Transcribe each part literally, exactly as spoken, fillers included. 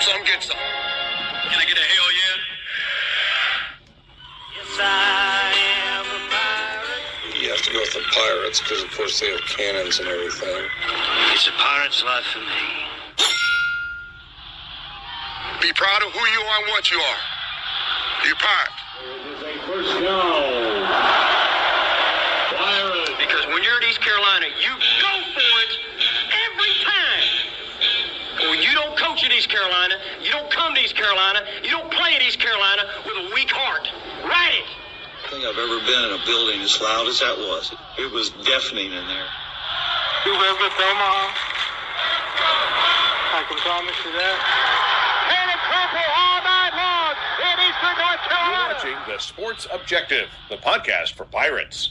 some, get some. Can I get a hell yeah? Yes, I am a pirate. You have to go with the Pirates because, of course, they have cannons and everything. It's a pirate's life for me. Be proud of who you are and what you are. You're pirate. It is a first down. Pirates. Because when you're at East Carolina, you go for it every time. Or you don't coach at East Carolina, you don't come to East Carolina, you don't play at East Carolina with a weak heart. Write it. I think I've ever been in a building as loud as that was. It was deafening in there. You live with Omaha. I can promise you that. And a purple all night long in Eastern North Carolina. You're watching The Sports Objective, the podcast for Pirates.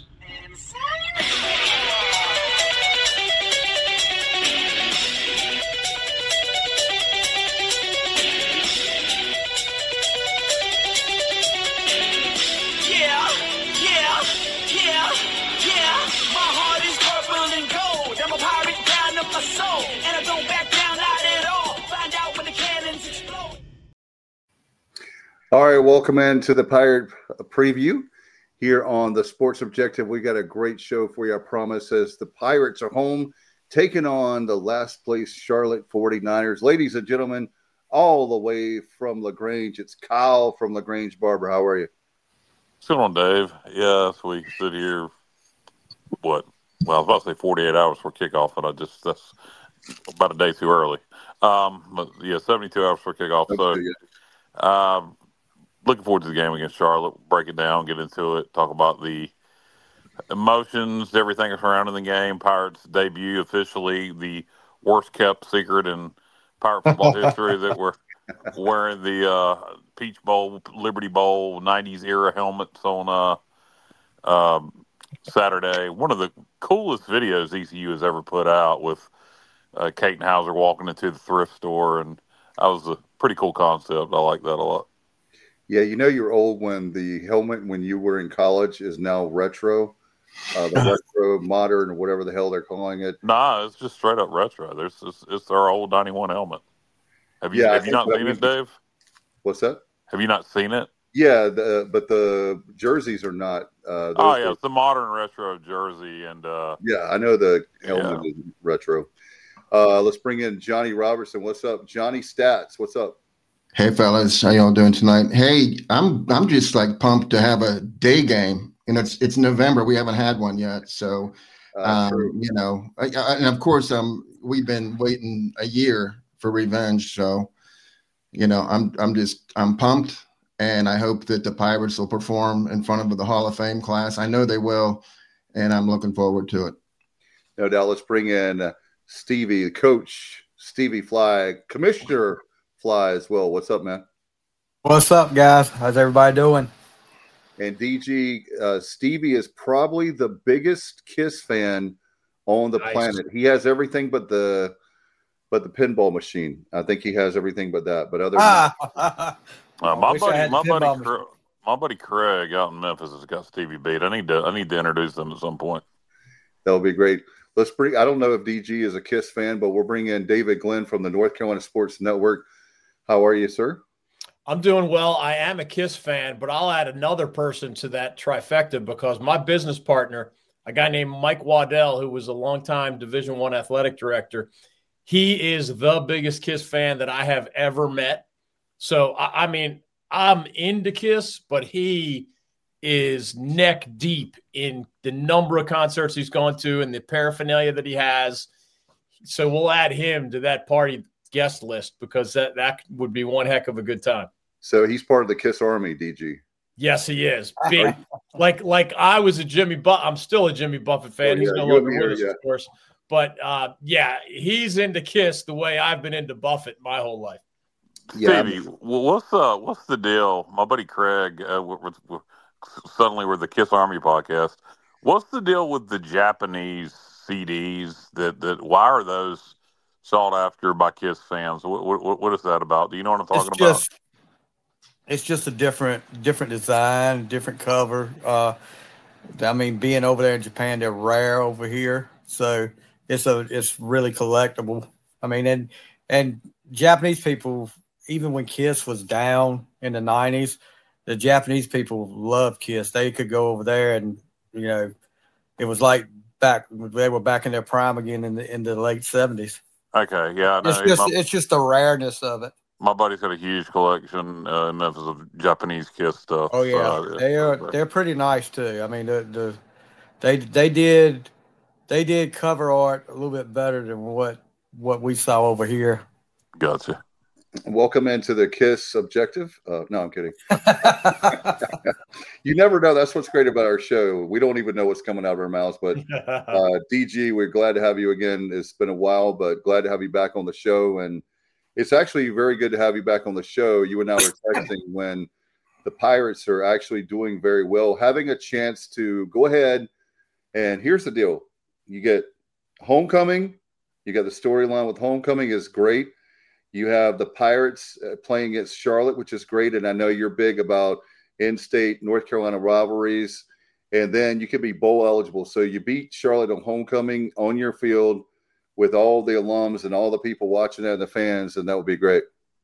All right, welcome into the Pirate Preview here on the Sports Objective. We got a great show for you, I promise, as the Pirates are home taking on the last place Charlotte forty-niners. Ladies and gentlemen, all the way from LaGrange, it's Kyle from LaGrange Barber. How are you? What's going on, Dave? Yes, we sit here, what? Well, I was about to say forty-eight hours for kickoff, but I just, that's about a day too early. Um, but yeah, seventy-two hours for kickoff. So, um, looking forward to the game against Charlotte. Break it down, get into it, talk about the emotions, everything surrounding the game. Pirates debut officially, the worst kept secret in Pirate football history that we're wearing the uh, Peach Bowl, Liberty Bowl, nineties era helmets on uh, um, Saturday. One of the coolest videos E C U has ever put out with uh, Kate Hauser walking into the thrift store, and that was a pretty cool concept. I like that a lot. Yeah, you know you're old when the helmet when you were in college is now retro, uh, the retro modern or whatever the hell they're calling it. Nah, it's just straight up retro. There's it's, it's our old ninety-one helmet. Have you yeah, have you not seen it, Dave? What's that? Have you not seen it? Yeah, the, but the jerseys are not. Uh, oh yeah, are, it's the modern retro jersey, and uh, yeah, I know the helmet yeah. is retro. Uh, let's bring in Johnny Robertson. What's up, Johnny Stats? What's up? Hey fellas, how y'all doing tonight? Hey, I'm I'm just like pumped to have a day game. You know, it's it's November. We haven't had one yet, so uh, um, you know, I, I, and of course, um, we've been waiting a year for revenge. So, you know, I'm I'm just I'm pumped, and I hope that the Pirates will perform in front of the Hall of Fame class. I know they will, and I'm looking forward to it. No doubt. Let's bring in uh, Stevie, the coach, Stevie Fly, Commissioner Fly as well. What's up, man? What's up, guys? How's everybody doing? And D G, uh, Stevie is probably the biggest Kiss fan on the nice. planet. He has everything but the but the pinball machine. I think he has everything but that. But other than ah. that, uh, my buddy, my buddy, Craig, my buddy Craig out in Memphis has got Stevie beat. I need to I need to introduce them at some point. That'll be great. Let's bring. I don't know if D G is a Kiss fan, but we'll bring in David Glenn from the North Carolina Sports Network. How are you, sir? I'm doing well. I am a Kiss fan, but I'll add another person to that trifecta because my business partner, a guy named Mike Waddell, who was a longtime Division I athletic director, he is the biggest Kiss fan that I have ever met. So, I, I mean, I'm into Kiss, but he is neck deep in the number of concerts he's gone to and the paraphernalia that he has. So we'll add him to that party guest list because that, that would be one heck of a good time. So he's part of the Kiss Army, D G. Yes, he is. Big, like like I was a Jimmy Buffett. I'm still a Jimmy Buffett fan. Oh, yeah, he's no longer with us, yeah. of course. But uh, yeah, he's into Kiss the way I've been into Buffett my whole life. Yeah, Stevie, well, what's uh, what's the deal? My buddy Craig, uh, we're, we're, suddenly we're the Kiss Army podcast. What's the deal with the Japanese C Ds? That that why are those sought after by Kiss fans? What, what, what is that about? Do you know what I'm talking it's just, about? It's just a different different design, different cover. Uh, I mean, being over there in Japan, they're rare over here, so it's a it's really collectible. I mean, and and Japanese people, even when Kiss was down in the nineties, the Japanese people loved Kiss. They could go over there and, you know, it was like back they were back in their prime again in the in the late seventies. Okay, yeah, I know. It's just my, it's just the rareness of it. My buddy's got a huge collection uh, in Memphis of Japanese Kiss stuff. Oh yeah, uh, they are they're pretty nice too. I mean, the the they they did they did cover art a little bit better than what what we saw over here. Gotcha. Welcome into the Kiss Objective. Uh, no, I'm kidding. You never know. That's what's great about our show. We don't even know what's coming out of our mouths. But uh, D G, we're glad to have you again. It's been a while, but glad to have you back on the show. And it's actually very good to have you back on the show. You and I were texting when the Pirates are actually doing very well, having a chance to go ahead. And here's the deal. You get homecoming. You got the storyline with homecoming is great. You have the Pirates playing against Charlotte, which is great. And I know you're big about in-state North Carolina rivalries. And then you can be bowl eligible. So you beat Charlotte on homecoming on your field with all the alums and all the people watching that and the fans, and that would be great.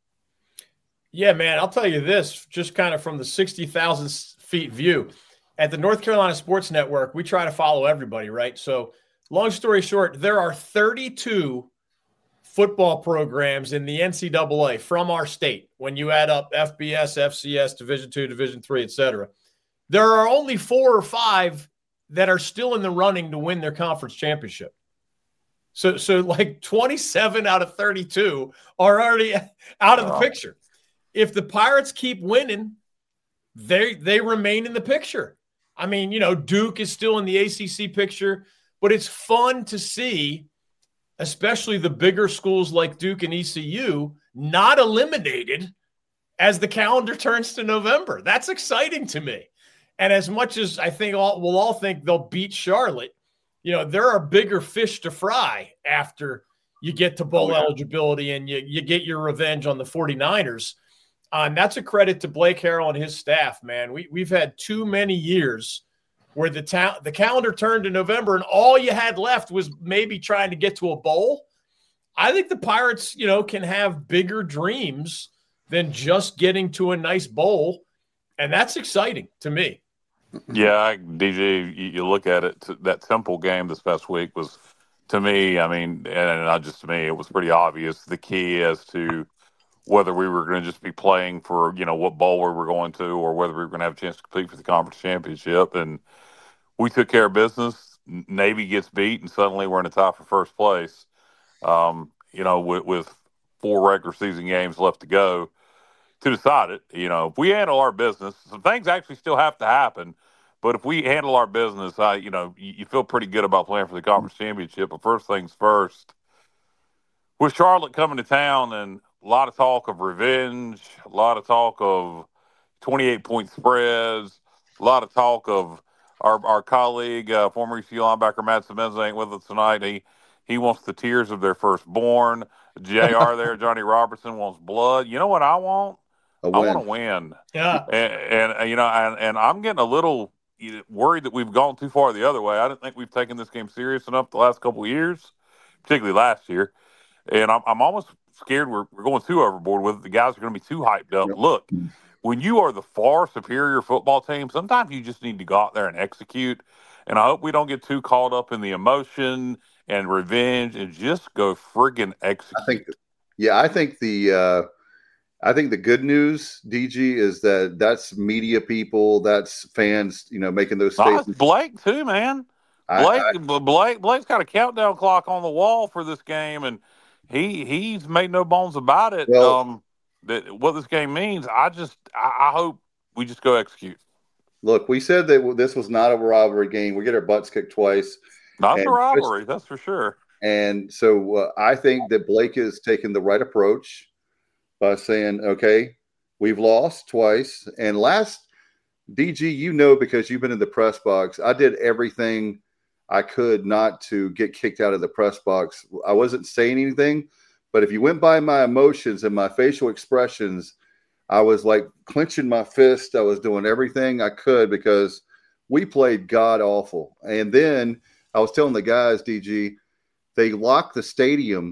Yeah, man, I'll tell you this, just kind of from the sixty thousand feet view. At the North Carolina Sports Network, we try to follow everybody, right? So long story short, there are thirty-two football programs in the N C double A from our state. When you add up F B S, F C S, Division two, Division three, et cetera, there are only four or five that are still in the running to win their conference championship. So, so like twenty-seven out of thirty-two are already out of the picture. If the Pirates keep winning, they they remain in the picture. I mean, you know, Duke is still in the A C C picture, but it's fun to see, especially the bigger schools like Duke and E C U, not eliminated as the calendar turns to November. That's exciting to me. And as much as I think all, we'll all think they'll beat Charlotte, you know, there are bigger fish to fry after you get to bowl oh, yeah. eligibility and you, you get your revenge on the 49ers. Uh, and that's a credit to Blake Harrell and his staff, man. We, we've had too many years where the ta- the calendar turned to November and all you had left was maybe trying to get to a bowl. I think the Pirates, you know, can have bigger dreams than just getting to a nice bowl. And that's exciting to me. Yeah, I, D J, you, you look at it, that Temple game this past week was, to me, I mean, and not just to me, it was pretty obvious the key as to whether we were going to just be playing for, you know, what bowl we were going to or whether we were going to have a chance to compete for the conference championship. And we took care of business. Navy gets beat, and suddenly we're in the tie for first place, um, you know, with, with four regular season games left to go to decide it. You know, if we handle our business, some things actually still have to happen. But if we handle our business, I, you know, you, you feel pretty good about playing for the conference championship. But first things first, with Charlotte coming to town and a lot of talk of revenge, a lot of talk of twenty-eight point spreads, a lot of talk of our our colleague, uh, former E C U linebacker Matt Semenza ain't with us tonight. He he wants the tears of their firstborn. J R there, Johnny Robertson wants blood. You know what I want? I want to win. Yeah. And, and you know, and, and I'm getting a little worried that we've gone too far the other way. I didn't think we've taken this game serious enough the last couple of years, particularly last year. And I'm, I'm almost scared we're, we're going too overboard with it. The guys are going to be too hyped up. Yep. Look, when you are the far superior football team, sometimes you just need to go out there and execute. And I hope we don't get too caught up in the emotion and revenge and just go friggin' execute. I think, yeah, I think the uh, I think the good news, D G, is that that's media people, that's fans, you know, making those statements. Oh, Blake too, man. Blake, I, I, Blake, Blake's got a countdown clock on the wall for this game, and he he's made no bones about it. Well, um, that what this game means. I just I, I hope we just go execute. Look, we said that this was not a rivalry game. We get our butts kicked twice. Not the rivalry, that's for sure. And so uh, I think that Blake is taking the right approach by saying, okay, we've lost twice. And last, D G, you know, because you've been in the press box, I did everything I could not to get kicked out of the press box. I wasn't saying anything, but if you went by my emotions and my facial expressions, I was like clenching my fist. I was doing everything I could because we played god awful. And then I was telling the guys, D G, they locked the stadium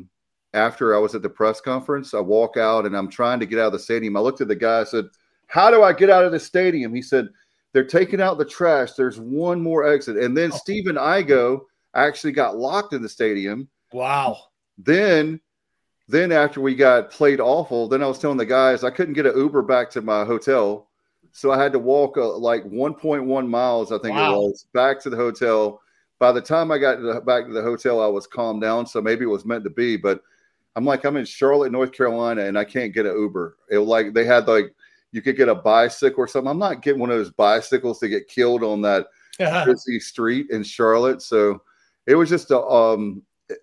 after I was at the press conference, I walk out and I'm trying to get out of the stadium. I looked at the guy. I said, how do I get out of the stadium? He said, they're taking out the trash. There's one more exit. And then oh. Stephen Igo actually got locked in the stadium. Wow. Then, then after we got played awful, then I was telling the guys I couldn't get an Uber back to my hotel. So I had to walk uh, like one point one miles, I think wow. it was, back to the hotel. By the time I got to the, back to the hotel, I was calmed down. So maybe it was meant to be. But I'm like, I'm in Charlotte, North Carolina, and I can't get an Uber. It was like they had like, you could get a bicycle or something. I'm not getting one of those bicycles to get killed on that busy street in Charlotte. So it was just a, um,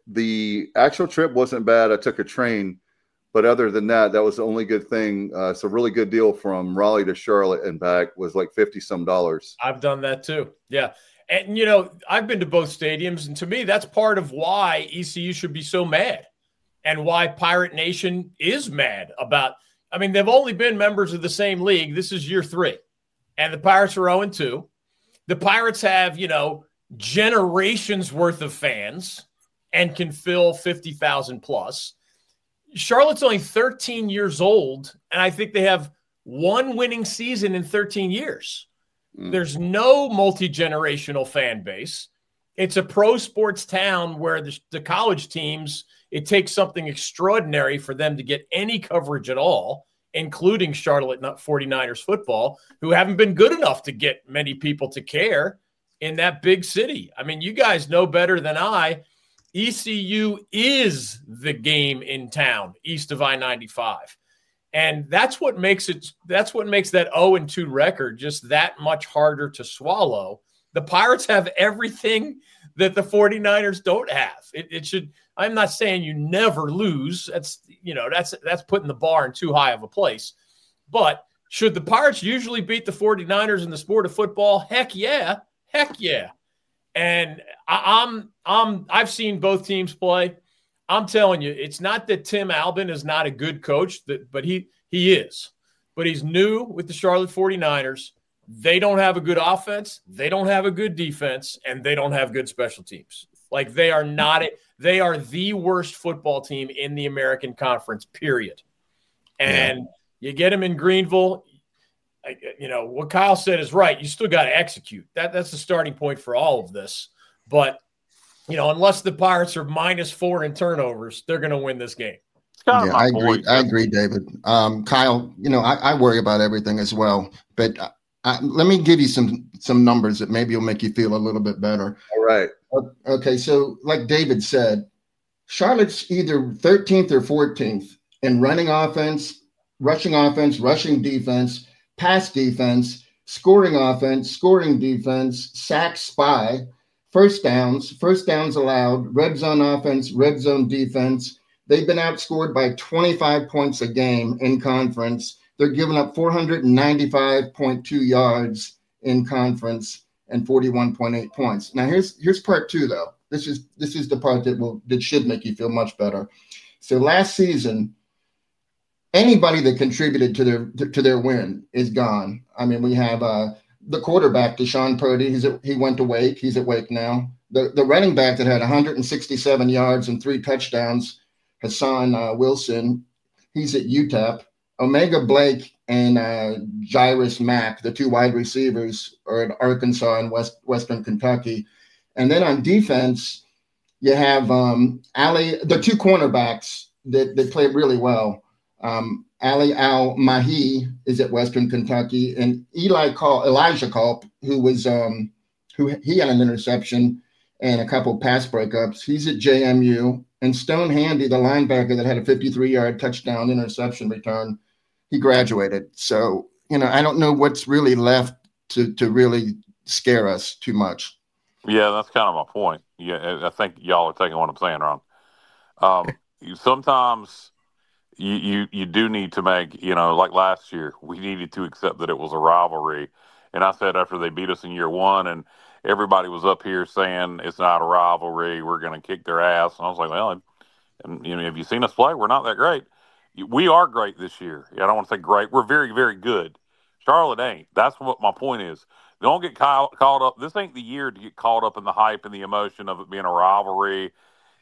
the actual trip wasn't bad. I took a train, but other than that, that was the only good thing. Uh, it's a really good deal from Raleigh to Charlotte and back was like fifty some dollars. I've done that too. Yeah. And, you know, I've been to both stadiums, and to me, that's part of why E C U should be so mad and why Pirate Nation is mad about – I mean, they've only been members of the same league. This is year three. And the Pirates are oh and two. The Pirates have, you know, generations worth of fans and can fill fifty thousand plus. Charlotte's only thirteen years old, and I think they have one winning season in thirteen years. Mm. There's no multi-generational fan base. It's a pro sports town where the, the college teams – it takes something extraordinary for them to get any coverage at all, including Charlotte forty-niners football, who haven't been good enough to get many people to care in that big city. I mean, you guys know better than I. E C U is the game in town east of I ninety-five. And that's what makes it that's what makes that oh and two record just that much harder to swallow. The Pirates have everything that the forty-niners don't have. It, it should I'm not saying you never lose. That's, you know, that's that's putting the bar in too high of a place. But should the Pirates usually beat the forty-niners in the sport of football? Heck yeah. Heck yeah. And I, I'm I'm I've seen both teams play. I'm telling you, it's not that Tim Albin is not a good coach, that, but he he is. But he's new with the Charlotte forty-niners. They don't have a good offense, they don't have a good defense, and they don't have good special teams. Like they are not – they are the worst football team in the American Conference, period. And yeah. you get them in Greenville, you know, what Kyle said is right. You still got to execute. That That's the starting point for all of this. But, you know, unless the Pirates are minus four in turnovers, they're going to win this game. Yeah, I agree. Point. I agree, David. Um, Kyle, you know, I, I worry about everything as well. But I, I, let me give you some some numbers that maybe will make you feel a little bit better. All right. Okay, so like David said, Charlotte's either thirteenth or fourteenth in running offense, rushing offense, rushing defense, pass defense, scoring offense, scoring defense, sack spy, first downs, first downs allowed, red zone offense, red zone defense. They've been outscored by twenty-five points a game in conference. They're giving up four ninety-five point two yards in conference and forty-one point eight points. Now here's here's part two though. This is this is the part that will that should make you feel much better. So last season, anybody that contributed to their to, to their win is gone. I mean, we have uh, the quarterback, Deshaun Purdy. He's at, he went to Wake. He's at Wake now. The the running back that had one hundred sixty-seven yards and three touchdowns, Hassan uh, Wilson. He's at U T E P. Omega Blake and uh, Jairus Mack, the two wide receivers, are at Arkansas and West Western Kentucky. And then on defense, you have um, Ali, the two cornerbacks that, that played really well. Um, Ali Al-Mahi is at Western Kentucky, and Eli Call, Elijah Culp, who was um, who he had an interception and a couple pass breakups. He's at J M U. And Stone Handy, the linebacker that had a fifty-three-yard touchdown interception return, he graduated. So, you know, I don't know what's really left to, to really scare us too much. Yeah, that's kind of my point. Yeah, I think y'all are taking what I'm saying wrong. Um, you, sometimes you, you you do need to make, you know, like last year, we needed to accept that it was a rivalry. And I said after they beat us in year one and everybody was up here saying it's not a rivalry, we're going to kick their ass. And I was like, well, and, you know, have you seen us play? We're not that great. We are great this year. I don't want to say great. We're very, very good. Charlotte ain't. That's what my point is. Don't get caught, caught up. This ain't the year to get caught up in the hype and the emotion of it being a rivalry.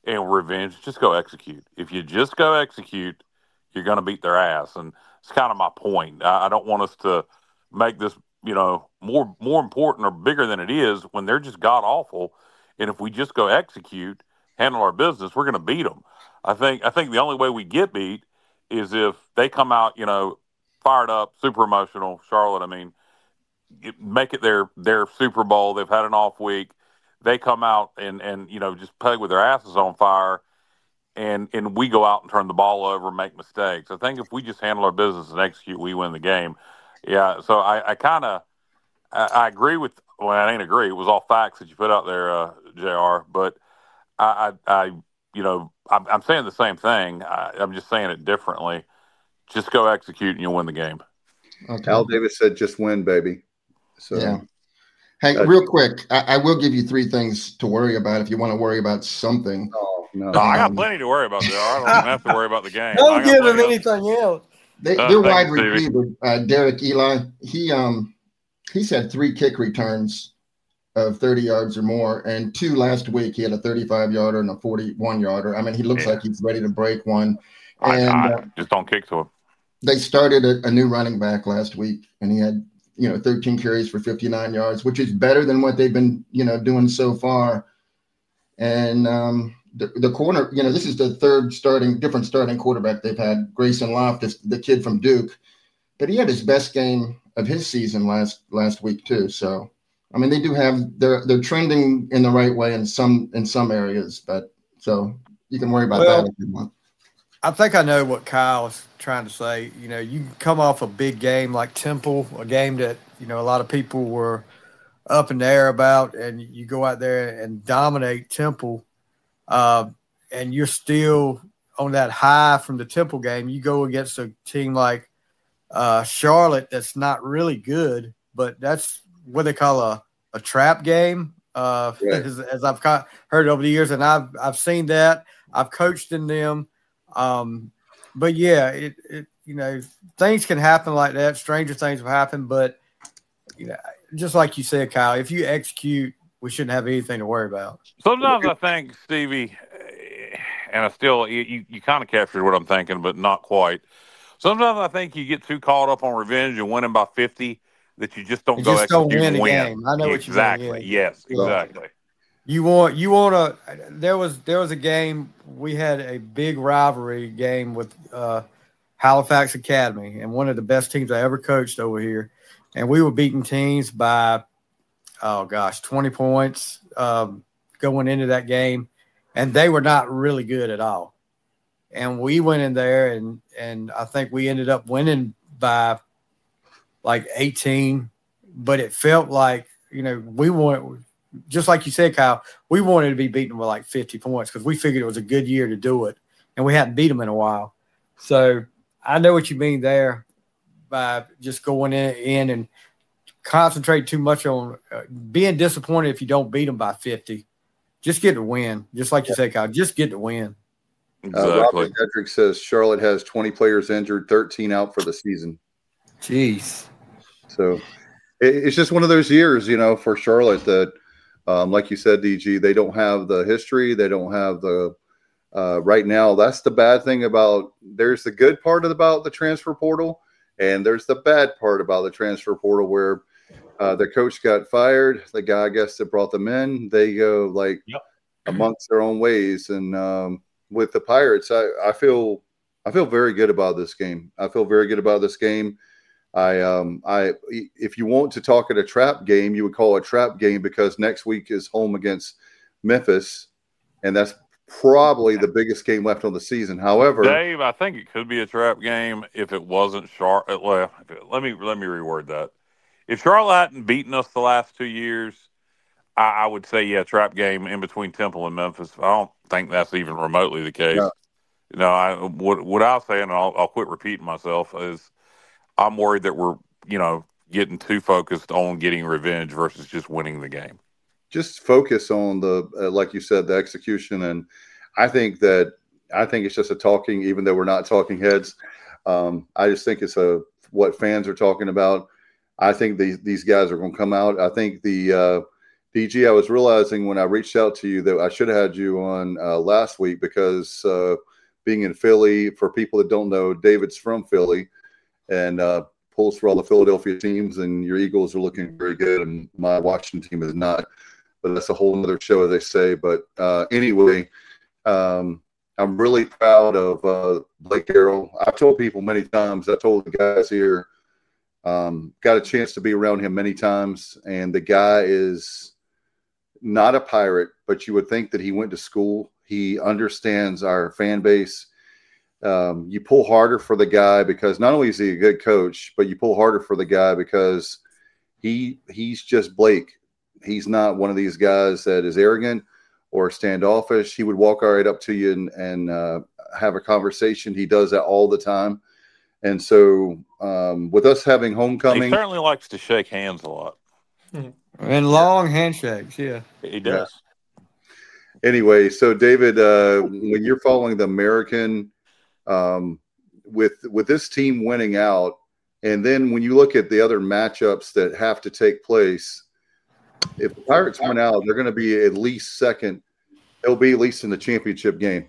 and revenge, just go execute. If you just go execute, you're going to beat their ass. And it's kind of my point. I, I don't want us to make this, you know, more more important or bigger than it is when they're just god awful. And if we just go execute, handle our business, we're going to beat them. I think I think the only way we get beat is if they come out, you know, fired up, super emotional. Charlotte, I mean, make it their their Super Bowl. They've had an off week. They come out and, and you know, just play with their asses on fire, and and we go out and turn the ball over and make mistakes. I think if we just handle our business and execute, we win the game. Yeah, so I, I kind of I, I agree with. Well, I ain't agree. It was all facts that you put out there, uh, J R. But I, I, I you know, I'm, I'm saying the same thing. I, I'm just saying it differently. Just go execute, and you'll win the game. Okay. Al Davis said, "Just win, baby." So. Yeah. Hey, uh, real quick, I, I will give you three things to worry about if you want to worry about something. Oh, no. no I got plenty to worry about there. I don't even have to worry about the game. Don't give him anything else. They, uh, their wide receiver, uh, Derek Eli, he um he's had three kick returns of thirty yards or more, and two last week. He had a thirty-five yarder and a forty-one yarder. I mean, he looks yeah. like he's ready to break one. And I, I uh, just don't kick to him. They started a, a new running back last week, and he had you know thirteen carries for fifty-nine yards, which is better than what they've been you know doing so far. And um, the the corner, you know, this is the third starting, different starting quarterback they've had. Grayson Loftus, the kid from Duke, but he had his best game of his season last last week too. So, I mean, they do have they're they're trending in the right way in some in some areas, but so you can worry about well, that if you want. I think I know what Kyle's trying to say. You know, you come off a big game like Temple, a game that you know a lot of people were up in the air about, and you go out there and dominate Temple, uh, and you're still on that high from the Temple game. You go against a team like uh, Charlotte that's not really good, but that's what they call a, a trap game, uh, yeah. as, as I've heard over the years, and I've I've seen that. I've coached in them. Um, but, yeah, it, it you know, things can happen like that. Stranger things will happen, but, you know, just like you said, Kyle, if you execute, we shouldn't have anything to worry about. Sometimes I think, Stevie, and I still you, you kind of captured what I'm thinking, but not quite. Sometimes I think you get too caught up on revenge and winning by fifty that you just don't you go just execute don't win and a win. Game. I know exactly. what you mean. Yeah. Yes, exactly. You want you want to. There was there was a game we had a big rivalry game with uh, Halifax Academy, and one of the best teams I ever coached over here. And we were beating teams by, oh, gosh, twenty points um, going into that game. And they were not really good at all. And we went in there, and, and I think we ended up winning by like eighteen. But it felt like, you know, we wanted, just like you said, Kyle, we wanted to be beaten by like fifty points because we figured it was a good year to do it. And we hadn't beat them in a while. So I know what you mean there. By just going in, in and concentrate too much on uh, being disappointed if you don't beat them by fifty. Just get the win. Just like you said, Kyle, just get the win. Exactly. Uh, Robert Hedrick says Charlotte has twenty players injured, thirteen out for the season. Jeez. So it, it's just one of those years, you know, for Charlotte that, um, like you said, D G, they don't have the history. They don't have the uh, right now. That's the bad thing about there's the good part about the transfer portal. And there's the bad part about the transfer portal where uh, the coach got fired. The guy, I guess, that brought them in, they go like yep. amongst their own ways. And um, with the Pirates, I, I feel I feel very good about this game. I feel very good about this game. I um I if you want to talk at a trap game, you would call it a trap game because next week is home against Memphis, and that's probably the biggest game left on the season. However, Dave, I think it could be a trap game if it wasn't Charlotte. Well, let me let me reword that. If Charlotte hadn't beaten us the last two years, I, I would say yeah, trap game in between Temple and Memphis. I don't think that's even remotely the case. No, you know, I what what I'll say, and I'll, I'll quit repeating myself, is I'm worried that we're you know getting too focused on getting revenge versus just winning the game. Just focus on the, uh, like you said, the execution. And I think that, I think it's just a talking, even though we're not talking heads. Um, I just think it's a, what fans are talking about. I think these, these guys are going to come out. I think the, uh, D G, I was realizing when I reached out to you that I should have had you on uh, last week because uh, being in Philly, for people that don't know, David's from Philly and uh, pulls for all the Philadelphia teams, and your Eagles are looking very good, and my Washington team is not. But that's a whole other show, as they say. But uh, anyway, um, I'm really proud of uh, Blake Harrell. I've told people many times, I told the guys here, um, got a chance to be around him many times, and the guy is – not a Pirate, but you would think that he went to school. He understands our fan base. Um, you pull harder for the guy because not only is he a good coach, but you pull harder for the guy because he he's just Blake. He's not one of these guys that is arrogant or standoffish. He would walk right up to you and, and uh, have a conversation. He does that all the time. And so um, with us having homecoming. He certainly likes to shake hands a lot. Mm-hmm. And long handshakes, yeah. He does. Yeah. Anyway, so David, uh, when you're following the American, um, with with this team winning out, and then when you look at the other matchups that have to take place, if the Pirates win out, they're going to be at least second. They'll be at least in the championship game.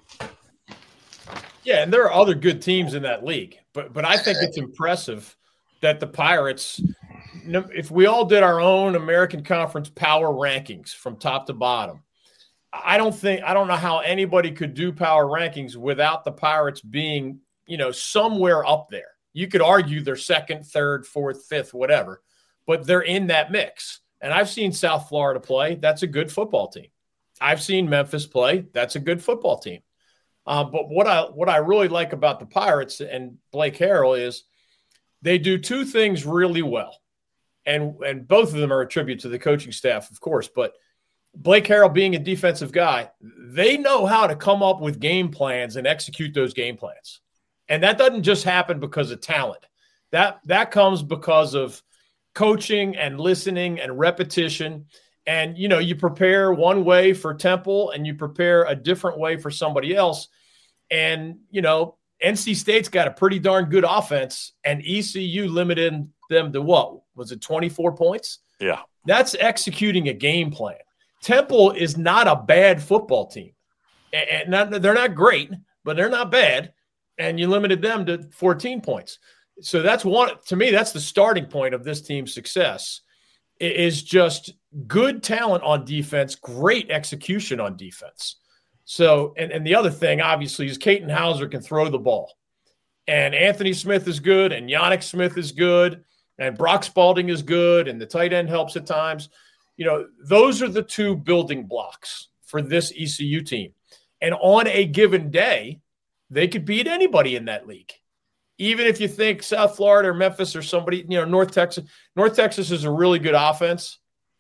Yeah, and there are other good teams in that league, but but I think it's impressive that the Pirates – if we all did our own American Conference power rankings from top to bottom, I don't think I don't know how anybody could do power rankings without the Pirates being, you know, somewhere up there. You could argue they're second, third, fourth, fifth, whatever, but they're in that mix. And I've seen South Florida play. That's a good football team. I've seen Memphis play. That's a good football team. Uh, but what I what I really like about the Pirates and Blake Harrell is they do two things really well. And and both of them are a tribute to the coaching staff, of course. But Blake Harrell being a defensive guy, they know how to come up with game plans and execute those game plans. And that doesn't just happen because of talent. That that comes because of coaching and listening and repetition. And, you know, you prepare one way for Temple and you prepare a different way for somebody else. And, you know, N C State's got a pretty darn good offense, and E C U limited them to what? Was it twenty-four points? Yeah. That's executing a game plan. Temple is not a bad football team. And not, they're not great, but they're not bad. And you limited them to fourteen points. So that's one, to me, that's the starting point of this team's success, is just good talent on defense, great execution on defense. So, and, and the other thing, obviously, is Katon Hauser can throw the ball. And Anthony Smith is good, and Yannick Smith is good, and Brock Spalding is good, and the tight end helps at times. You know, those are the two building blocks for this E C U team. And on a given day, they could beat anybody in that league. Even if you think South Florida or Memphis or somebody, you know, North Texas. North Texas is a really good offense.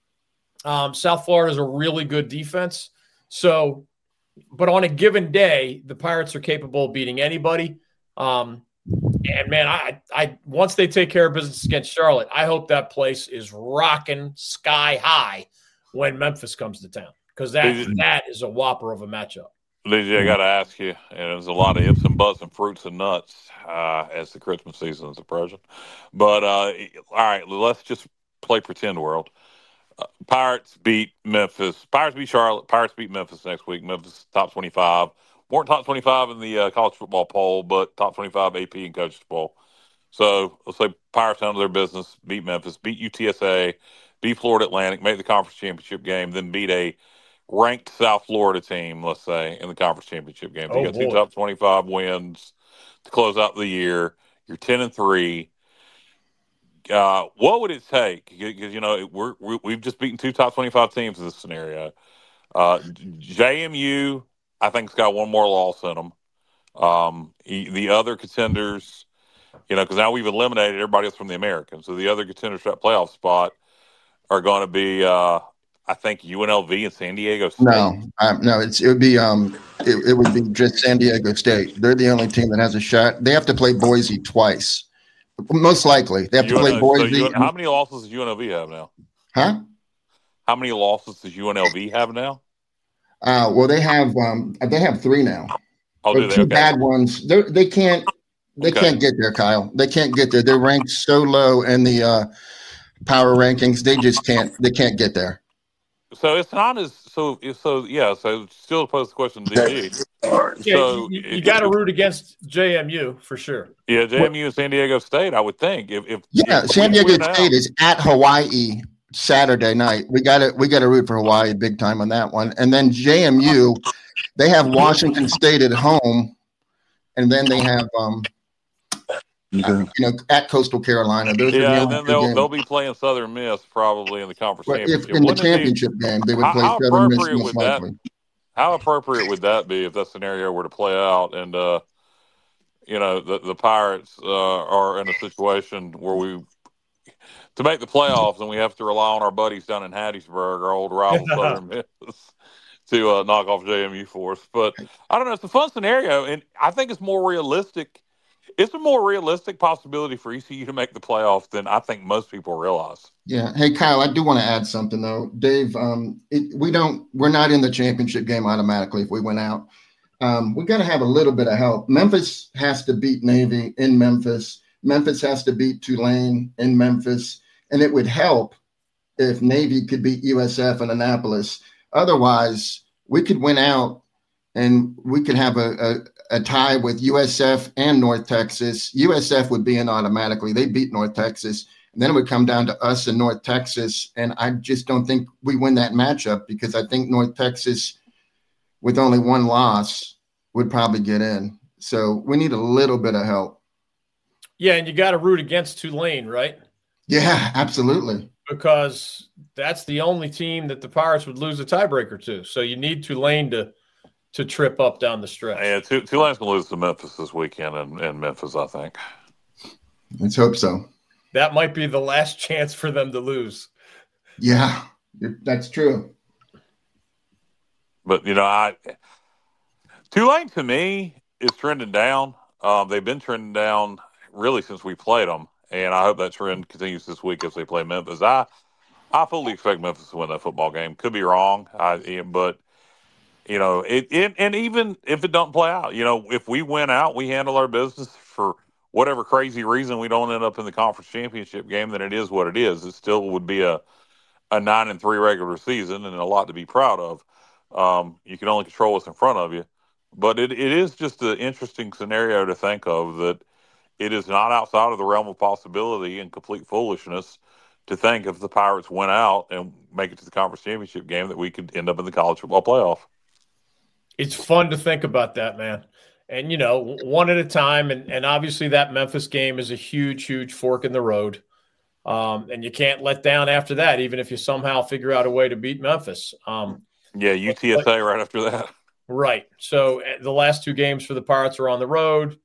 Um, South Florida is a really good defense. So, but on a given day, the Pirates are capable of beating anybody. Um, and, man, I, I once they take care of business against Charlotte, I hope that place is rocking sky high when Memphis comes to town, because that, that is a whopper of a matchup. D J, I got to ask you, and there's a lot of ifs and buts and fruits and nuts uh, as the Christmas season is approaching. But, uh, all right, let's just play pretend world. Uh, Pirates beat Memphis. Pirates beat Charlotte. Pirates beat Memphis next week. Memphis top twenty-five. Weren't top twenty-five in the uh, college football poll, but top twenty-five A P and coaches poll. So let's say Pirates handle their business, beat Memphis, beat U T S A, beat Florida Atlantic, make the conference championship game, then beat a ranked South Florida team, let's say, in the conference championship game. Oh, you got boy. two top twenty-five wins to close out the year. You're ten and three. Uh, what would it take? Because, you know, we're, we, we've just beaten two top twenty-five teams in this scenario. Uh, J M U, I think, has got one more loss in them. Um, he, the other contenders, you know, because now we've eliminated everybody else from the American. So the other contenders for that playoff spot are going to be, uh, I think, U N L V and San Diego State. No, um, no, it's it would be um, it, it would be just San Diego State. They're the only team that has a shot. They have to play Boise twice, most likely. They have to U N L V, play Boise. So U N, how many losses does U N L V have now? Huh? How many losses does U N L V have now? Uh, well, they have um, they have three now. Oh, But do they? two Okay. bad ones. They they can't they Okay. can't get there, Kyle. They can't get there. They're ranked so low in the uh, power rankings. They just can't. They can't get there. so it's not as so. So yeah. So still to pose the question to D G. Yeah, So you, you got to root against J M U for sure. Yeah, J M U and San Diego State. I would think if if yeah, if San Diego State out, is at Hawaii Saturday night. We got to we got to root for Hawaii big time on that one. And then J M U, they have Washington State at home, and then they have um. Uh, you know, at Coastal Carolina. Those yeah, are and then they'll they'll be playing Southern Miss probably in the conference well, championship. If in the Wouldn't championship be, game, they would how, play how Southern Miss appropriate most would likely. that, how appropriate would that be if that scenario were to play out and uh, you know the the Pirates uh, are in a situation where we to make the playoffs and we have to rely on our buddies down in Hattiesburg, our old rival Southern Miss, to uh, knock off J M U for us. But I don't know. It's a fun scenario, and I think it's more realistic. It's a more realistic possibility for E C U to make the playoffs than I think most people realize. Yeah. Hey, Kyle, I do want to add something though. Dave, um, it, we don't, we're not in the championship game automatically if we went out. Um, we got to have a little bit of help. Memphis has to beat Navy in Memphis. Memphis has to beat Tulane in Memphis. And it would help if Navy could beat U S F in Annapolis. Otherwise, we could win out and we could have a, a a tie with U S F and North Texas. U S F would be in automatically. They beat North Texas. And then it would come down to us and North Texas. And I just don't think we win that matchup because I think North Texas, with only one loss, would probably get in. So we need a little bit of help. Yeah, and you got to root against Tulane, right? Yeah, absolutely. Because that's the only team that the Pirates would lose a tiebreaker to. So you need Tulane to – to trip up down the stretch. Yeah, Tulane's going to lose to Memphis this weekend in, in Memphis, I think. Let's hope so. That might be the last chance for them to lose. Yeah, that's true. But, you know, I Tulane to me is trending down. Um, they've been trending down really since we played them, and I hope that trend continues this week as they play Memphis. I I fully expect Memphis to win that football game. Could be wrong, I, but – You know, it, it and even if it don't play out, you know, if we win out, we handle our business for whatever crazy reason we don't end up in the conference championship game, then it is what it is. It still would be a a nine and three regular season and a lot to be proud of. Um, you can only control what's in front of you, but it, it is just an interesting scenario to think of that it is not outside of the realm of possibility and complete foolishness to think if the Pirates went out and make it to the conference championship game that we could end up in the college football playoff. It's fun to think about that, man. And, you know, one at a time. And, and obviously that Memphis game is a huge, huge fork in the road. Um, and you can't let down after that, even if you somehow figure out a way to beat Memphis. Um, yeah, U T S A but, right after that. Right. So the last two games for the Pirates are on the road.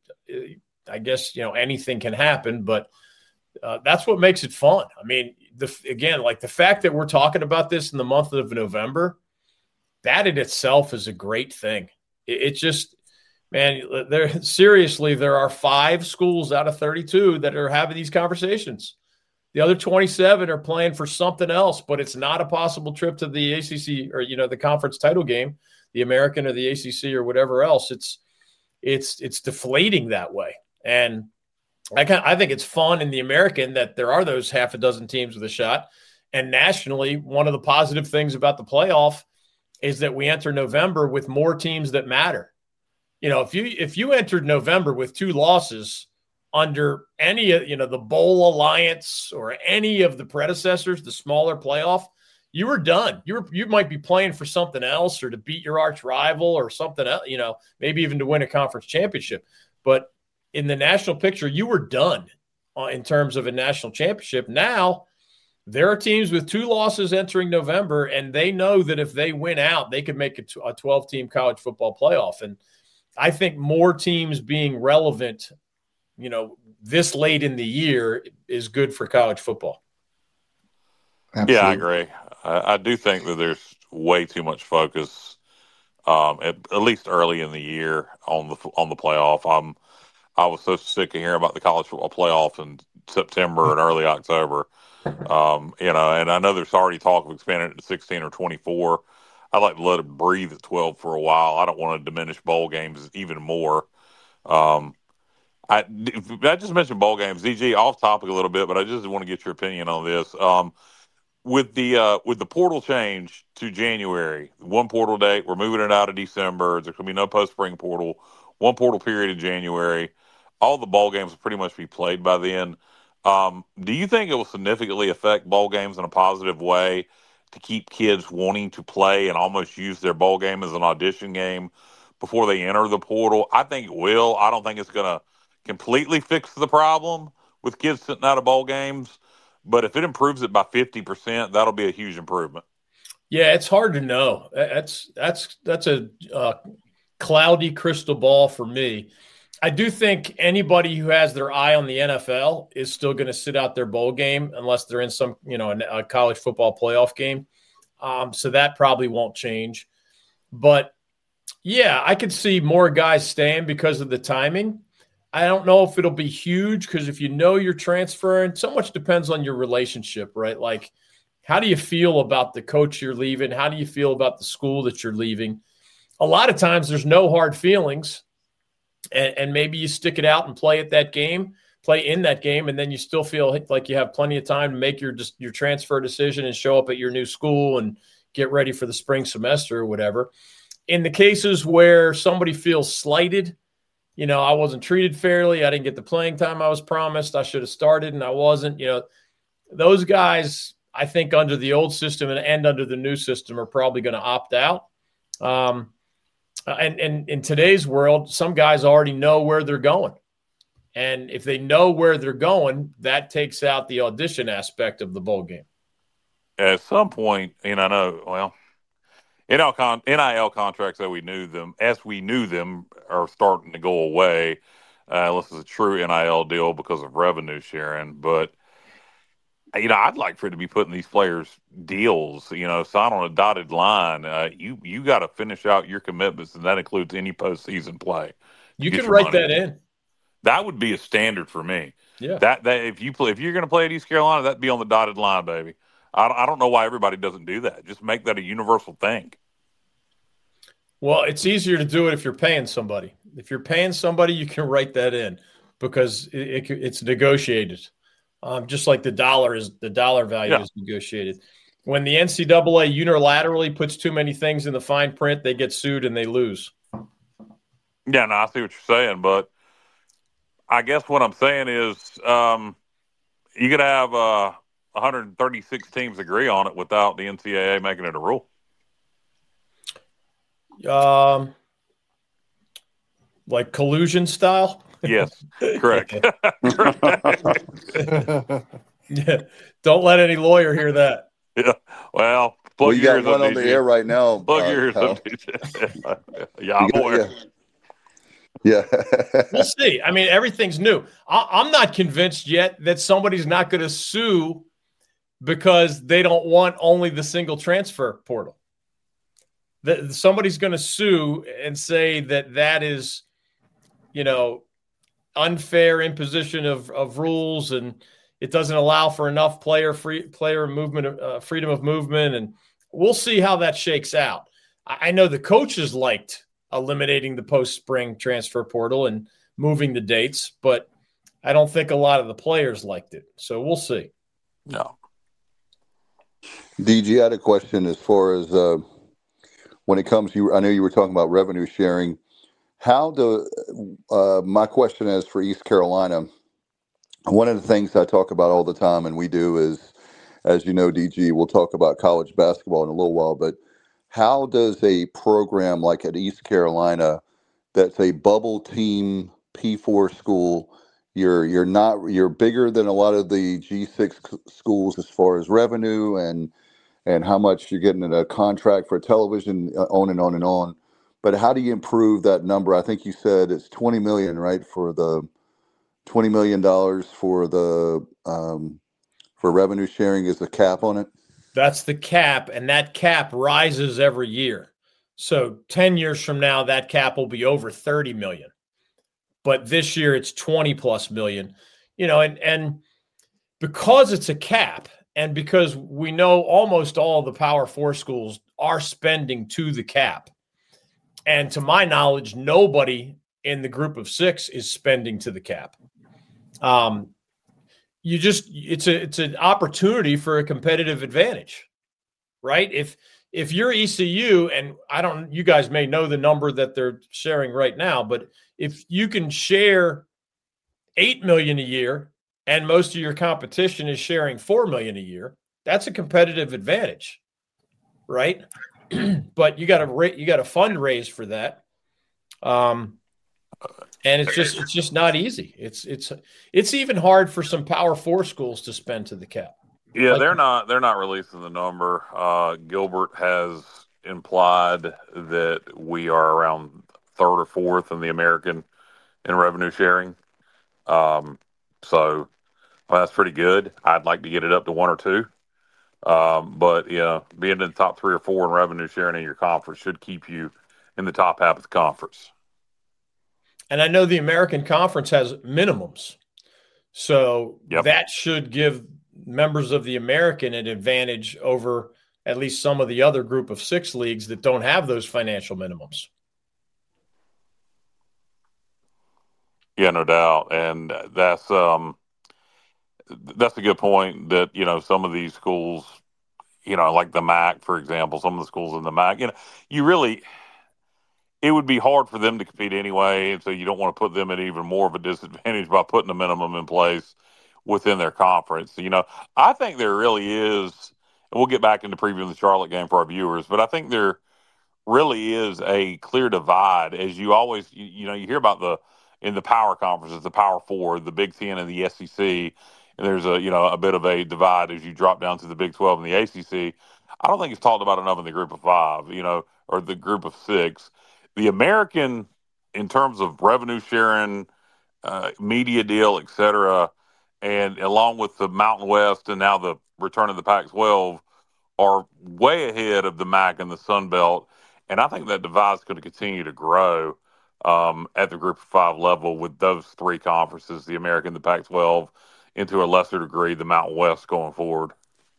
I guess, you know, anything can happen, but uh, that's what makes it fun. I mean, the again, like the fact that we're talking about this in the month of November, that in itself is a great thing. It, it just, man, there seriously, there are five schools out of thirty-two that are having these conversations. The other twenty-seven are playing for something else, but it's not a possible trip to the A C C or, you know, the conference title game, the American or the A C C or whatever else. It's, it's, it's deflating that way. And I kind I think it's fun in the American that there are those half a dozen teams with a shot. And nationally, one of the positive things about the playoff is that we enter November with more teams that matter. You know, if you if you entered November with two losses under any, you know, the Bowl Alliance or any of the predecessors, the smaller playoff, you were done. You were you might be playing for something else or to beat your arch rival or something else, you know, maybe even to win a conference championship. But in the national picture, you were done uh, in terms of a national championship. Now, there are teams with two losses entering November, and they know that if they win out, they could make a twelve-team college football playoff. And I think more teams being relevant, you know, this late in the year is good for college football. Absolutely. Yeah, I agree. I, I do think that there's way too much focus, um, at, at least early in the year, on the on the playoff. I'm I was so sick of hearing about the college football playoff in September and early October. Um, you know, and I know there's already talk of expanding it to sixteen or twenty-four. I'd like to let it breathe at twelve for a while. I don't want to diminish bowl games even more. Um, I, I just mentioned bowl games. D G, off topic a little bit, but I just want to get your opinion on this. Um, with the uh, with the portal change to January, one portal date, we're moving it out of December. There's going to be no post spring portal, one portal period in January. All the ball games will pretty much be played by then. Um, do you think it will significantly affect ball games in a positive way to keep kids wanting to play and almost use their ball game as an audition game before they enter the portal? I think it will. I don't think it's going to completely fix the problem with kids sitting out of ball games, but if it improves it by fifty percent, that'll be a huge improvement. Yeah, it's hard to know. That's that's that's a uh, cloudy crystal ball for me. I do think anybody who has their eye on the N F L is still going to sit out their bowl game unless they're in some, you know, a college football playoff game. Um, so that probably won't change. But, yeah, I could see more guys staying because of the timing. I don't know if it'll be huge because if you know you're transferring, so much depends on your relationship, right? Like, how do you feel about the coach you're leaving? How do you feel about the school that you're leaving? A lot of times there's no hard feelings. And, and maybe you stick it out and play at that game, play in that game, and then you still feel like you have plenty of time to make your just your transfer decision and show up at your new school and get ready for the spring semester or whatever. In the cases where somebody feels slighted, you know, I wasn't treated fairly, I didn't get the playing time I was promised, I should have started and I wasn't, you know, those guys, I think under the old system and, and under the new system are probably going to opt out. Um Uh, and, and in today's world, some guys already know where they're going. And if they know where they're going, that takes out the audition aspect of the bowl game. At some point, and I know, well, N I L contracts that we knew them, as we knew them, are starting to go away. Uh, unless it's a true N I L deal because of revenue sharing. But, you know, I'd like for it to be putting these players deals, you know, sign on a dotted line. Uh, you you got to finish out your commitments, and that includes any postseason play. You can write that in. That would be a standard for me. Yeah. That that if you play, if you're going to play at East Carolina, that'd be on the dotted line, baby. I, I don't know why everybody doesn't do that. Just make that a universal thing. Well, it's easier to do it if you're paying somebody. If you're paying somebody, you can write that in because it, it, it's negotiated. Um, just like the dollar is the dollar value yeah. is negotiated. When the N C double A unilaterally puts too many things in the fine print, they get sued and they lose. Yeah, no, I see what you're saying, but I guess what I'm saying is um, you could have uh, one hundred thirty-six teams agree on it without the N C double A making it a rule. Um, like collusion style. Yes, correct. Yeah, don't let any lawyer hear that. Yeah, well, plug well, you your got one on the air right now. Plug uh, your ears Yeah, I'm got, aware. Yeah. yeah. We'll see. I mean, everything's new. I, I'm not convinced yet that somebody's not going to sue because they don't want only the single transfer portal. That somebody's going to sue and say that that is, you know, unfair imposition of, of rules and it doesn't allow for enough player free player movement, uh, freedom of movement. And we'll see how that shakes out. I, I know the coaches liked eliminating the post-spring transfer portal and moving the dates, but I don't think a lot of the players liked it. So we'll see. No. D G, I had a question as far as uh, when it comes to, I know you were talking about revenue sharing. How do, uh, my question is for East Carolina, one of the things I talk about all the time, and we do is, as you know, D G, we'll talk about college basketball in a little while, but how does a program like at East Carolina that's a bubble team P four school, you're you're not you're bigger than a lot of the G six schools as far as revenue and and how much you're getting in a contract for television, on and on and on. But how do you improve that number? I think you said it's twenty million, right? For the twenty million dollars for the um, for revenue sharing is the cap on it. That's the cap, and that cap rises every year. So ten years from now, that cap will be over thirty million. But this year it's twenty plus million. You know, and and because it's a cap, and because we know almost all the Power Four schools are spending to the cap. And to my knowledge, nobody in the group of six is spending to the cap. Um, you just it's a it's an opportunity for a competitive advantage, right? If if you're E C U, and I don't, you guys may know the number that they're sharing right now, but if you can share eight million a year and most of your competition is sharing four million a year, that's a competitive advantage, right? But you got to ra- you got to fundraise for that, um, and it's just it's just not easy. It's it's it's even hard for some Power Four schools to spend to the cap. Yeah, Like, they're not they're not releasing the number. Uh, Gilbert has implied that we are around third or fourth in the American in revenue sharing. Um, so well, that's pretty good. I'd like to get it up to one or two. Um, but yeah, being in the top three or four in revenue sharing in your conference should keep you in the top half of the conference. And I know the American Conference has minimums, so Yep. that should give members of the American an advantage over at least some of the other group of six leagues that don't have those financial minimums. Yeah, no doubt, and that's um, that's a good point. That you know some of these schools, you know, like the M A C, for example, some of the schools in the M A C, you know, you really, it would be hard for them to compete anyway, and so you don't want to put them at even more of a disadvantage by putting a minimum in place within their conference. You know, I think there really is, and we'll get back into previewing the Charlotte game for our viewers, but I think there really is a clear divide, as you always, you, you know, you hear about the in the power conferences, the Power Four, the Big Ten, and the S E C, and there's a you know a bit of a divide as you drop down to the Big twelve and the A C C. I don't think it's talked about enough in the Group of Five, you know, or the Group of Six. The American, in terms of revenue sharing, uh, media deal, et cetera, and along with the Mountain West and now the return of the Pac twelve, are way ahead of the M A C and the Sun Belt. And I think that divide is going to continue to grow um, at the Group of Five level with those three conferences, the American, the Pac twelve, and to a lesser degree, the Mountain West going forward.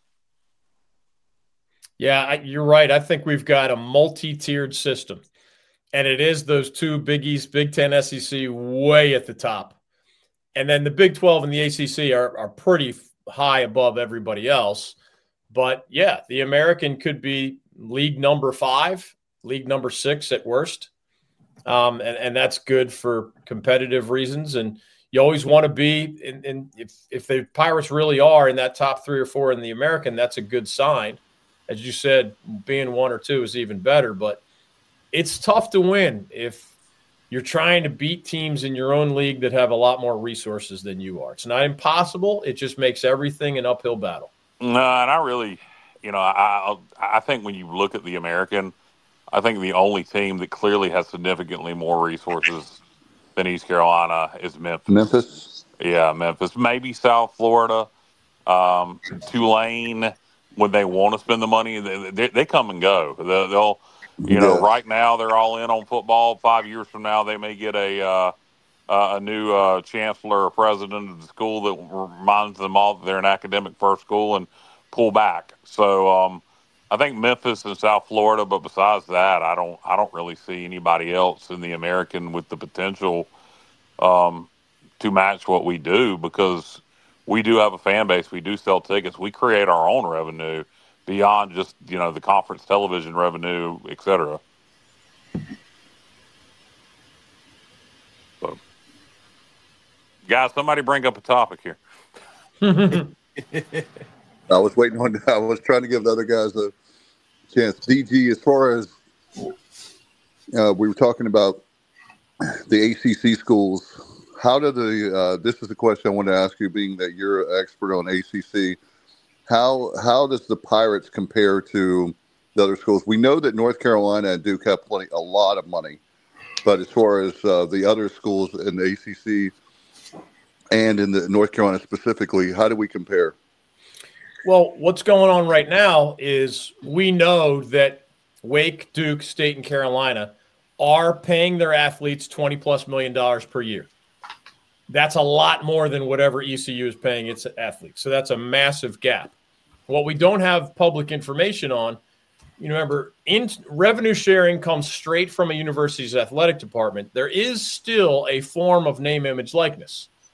Yeah, I, you're right. I think we've got a multi-tiered system, and it is those two Big East, Big Ten, S E C way at the top. And then the Big twelve and the A C C are, are pretty high above everybody else. But, yeah, the American could be league number five, league number six at worst. Um, and, and that's good for competitive reasons. And you always want to be in, in if, if the Pirates really are in that top three or four in the American, that's a good sign. As you said, being one or two is even better. But it's tough to win if you're trying to beat teams in your own league that have a lot more resources than you are. It's not impossible. It just makes everything an uphill battle. No, and I really, you know, I I think when you look at the American, I think the only team that clearly has significantly more resources than East Carolina is Memphis. Memphis? Yeah, Memphis. Maybe South Florida. Um, Tulane, when they want to spend the money, they, they, they come and go. They'll, they'll you know, Yeah. right now they're all in on football. Five years from now, they may get a uh, uh, a new uh, chancellor or president of the school that reminds them all that they're an academic first school and pull back. So um, I think Memphis and South Florida, but besides that, I don't I don't really see anybody else in the American with the potential um, to match what we do, because we do have a fan base. We do sell tickets. We create our own revenue beyond just, you know, the conference television revenue, et cetera. So, guys, somebody bring up a topic here. I was waiting on. I was trying to give the other guys a chance. D G, as far as uh, we were talking about the A C C schools, how do the? Uh, this is the question I wanted to ask you, being that you're an expert on A C C. How how does the Pirates compare to the other schools? We know that North Carolina and Duke have plenty, a lot of money, but as far as uh, the other schools in the A C C and in the North Carolina specifically, how do we compare? Well, what's going on right now is we know that Wake, Duke, State, and Carolina are paying their athletes twenty plus million dollars per year. That's a lot more than whatever E C U is paying its athletes. So that's a massive gap. What we don't have public information on, you remember, in revenue sharing comes straight from a university's athletic department. There is still a form of name, image, likeness.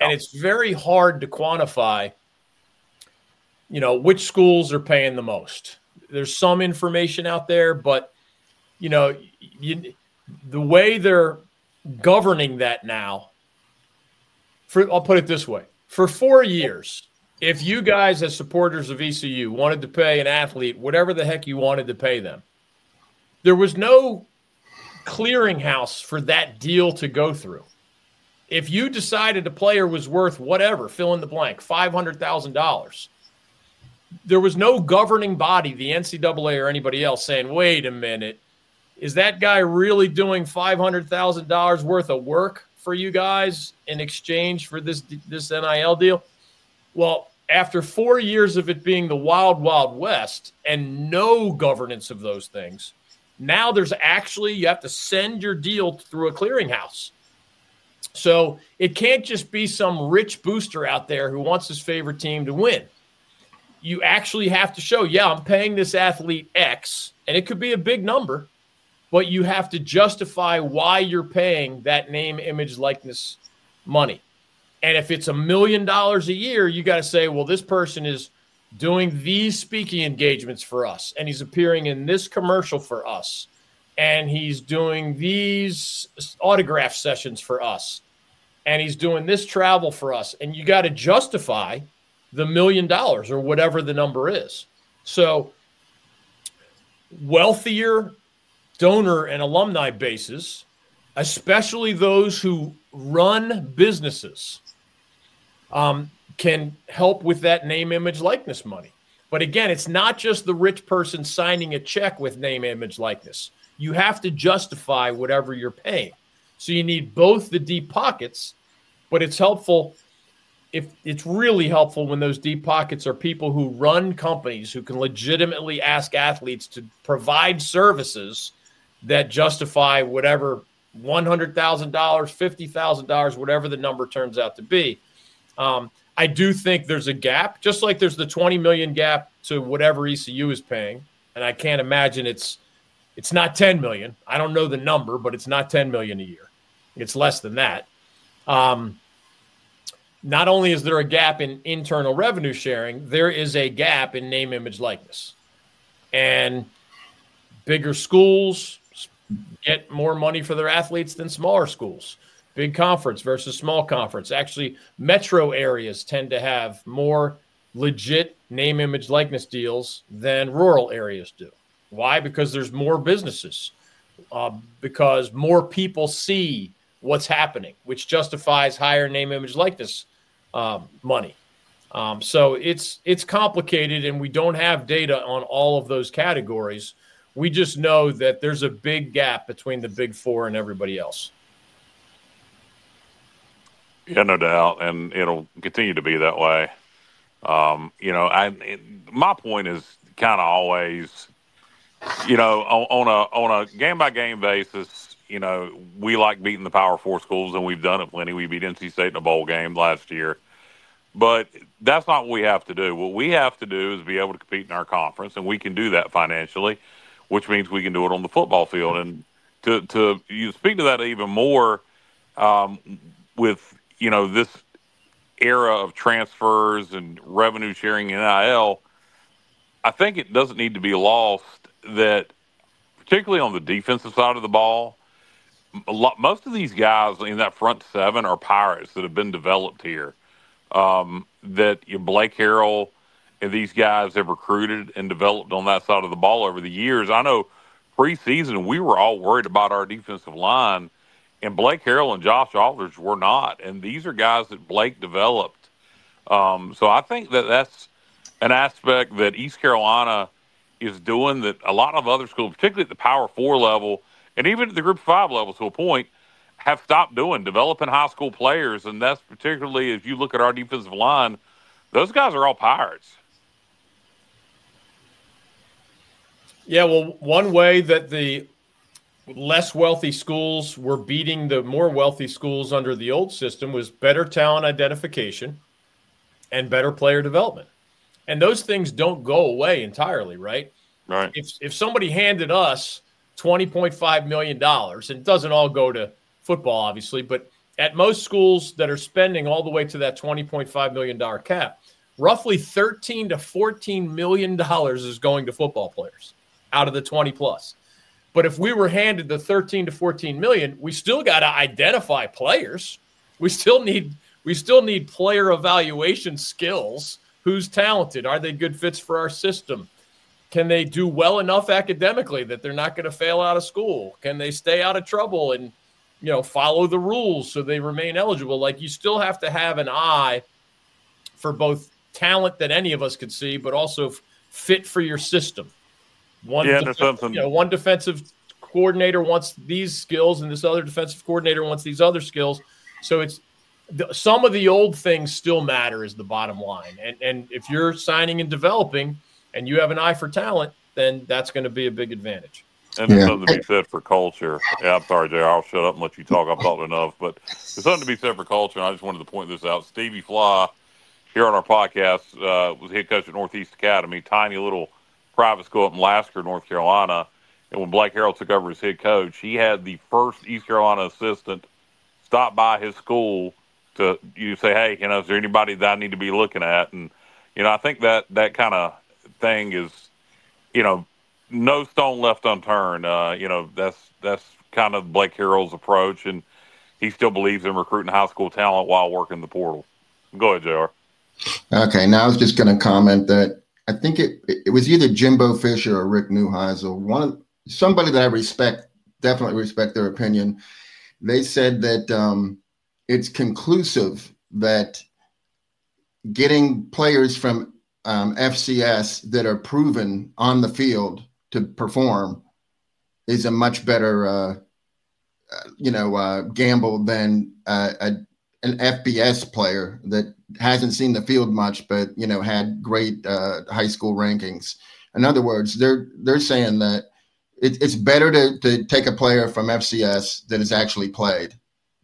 And it's very hard to quantify, you know, which schools are paying the most. There's some information out there, but, you know, you, the way they're governing that now, for, I'll put it this way. For four years, if you guys as supporters of E C U wanted to pay an athlete whatever the heck you wanted to pay them, there was no clearinghouse for that deal to go through. If you decided a player was worth whatever, fill in the blank, five hundred thousand dollars, there was no governing body, the N C double A or anybody else, saying, wait a minute, is that guy really doing five hundred thousand dollars worth of work for you guys in exchange for this, this N I L deal? Well, after four years of it being the wild, wild west and no governance of those things, now there's actually, you have to send your deal through a clearinghouse. So it can't just be some rich booster out there who wants his favorite team to win. You actually have to show, yeah, I'm paying this athlete X, and it could be a big number, but you have to justify why you're paying that name, image, likeness money. And if it's a million dollars a year, you got to say, well, this person is doing these speaking engagements for us, and he's appearing in this commercial for us, and he's doing these autograph sessions for us, and he's doing this travel for us. And you got to justify the million dollars or whatever the number is. So wealthier donor and alumni bases, especially those who run businesses, um, can help with that name, image, likeness money. But again, it's not just the rich person signing a check with name, image, likeness. You have to justify whatever you're paying. So you need both the deep pockets, but it's helpful. If it's really helpful when those deep pockets are people who run companies who can legitimately ask athletes to provide services that justify whatever one hundred thousand dollars, fifty thousand dollars, whatever the number turns out to be. Um, I do think there's a gap, just like there's the twenty million dollars gap to whatever E C U is paying. And I can't imagine it's it's not ten million dollars. I don't know the number, but it's not ten million dollars a year. It's less than that. Um, not only is there a gap in internal revenue sharing, there is a gap in name, image, likeness. And bigger schools get more money for their athletes than smaller schools. Big conference versus small conference. Actually, metro areas tend to have more legit name, image, likeness deals than rural areas do. Why? Because there's more businesses, uh, because more people see what's happening, which justifies higher name, image, likeness um, money. Um, so it's it's complicated, and we don't have data on all of those categories. We just know that there's a big gap between the big four and everybody else. Yeah, no doubt, and it'll continue to be that way. Um, you know, I it, my point is kind of always, you know, on, on a on a game by game basis. You know, we like beating the Power Four schools, and we've done it plenty. We beat N C State in a bowl game last year, but that's not what we have to do. What we have to do is be able to compete in our conference, and we can do that financially, which means we can do it on the football field. And to to you speak to that even more um, with. You know, this era of transfers and revenue sharing in N I L, I think it doesn't need to be lost that, particularly on the defensive side of the ball, a lot, most of these guys in that front seven are Pirates that have been developed here. Um, that you know, Blake Harrell and these guys have recruited and developed on that side of the ball over the years. I know preseason we were all worried about our defensive line. And Blake Harrell and Josh Aldridge were not. And these are guys that Blake developed. Um, so I think that that's an aspect that East Carolina is doing that a lot of other schools, particularly at the Power Four level, and even at the Group Five level to a point, have stopped doing, developing high school players. And that's particularly, if you look at our defensive line, those guys are all Pirates. Yeah, well, one way that the less wealthy schools were beating the more wealthy schools under the old system was better talent identification and better player development. And those things don't go away entirely, right? Right. If if somebody handed us twenty point five million dollars, and it doesn't all go to football, obviously, but at most schools that are spending all the way to that twenty point five million dollars cap, roughly thirteen to fourteen million dollars is going to football players out of the twenty plus. But if we were handed the thirteen to fourteen million, we still got to identify players. We still need we still need player evaluation skills. Who's talented? Are they good fits for our system? Can they do well enough academically that they're not going to fail out of school? Can they stay out of trouble and, you know, follow the rules so they remain eligible? Like, you still have to have an eye for both talent that any of us could see, but also f- fit for your system. One, yeah, def- something. You know, one defensive coordinator wants these skills, and this other defensive coordinator wants these other skills. So it's the, some of the old things still matter is the bottom line. And and if you're signing and developing, and you have an eye for talent, then that's going to be a big advantage. And there's yeah. something to be said for culture. Yeah, I'm sorry, Jay. I'll shut up and let you talk. I've talked enough. But there's something to be said for culture, and I just wanted to point this out. Stevie Fly, here on our podcast, uh, was head coach at Northeast Academy, tiny little private school up in Lasker, North Carolina. And when Blake Harrell took over as head coach, he had the first East Carolina assistant stop by his school to you say, hey, you know, is there anybody that I need to be looking at? And, you know, I think that that kind of thing is, you know, no stone left unturned. Uh, you know, that's that's kind of Blake Harrell's approach, and he still believes in recruiting high school talent while working the portal. Go ahead, J R. Okay, now I was just going to comment that I think it it was either Jimbo Fisher or Rick Neuheisel, one of somebody that I respect, definitely respect their opinion. They said that um, it's conclusive that getting players from Um, F C S that are proven on the field to perform is a much better, uh, uh, you know, uh, gamble than uh, a, an F B S player that hasn't seen the field much, but, you know, had great uh, high school rankings. In other words, they're they're saying that it, it's better to, to take a player from F C S that has actually played.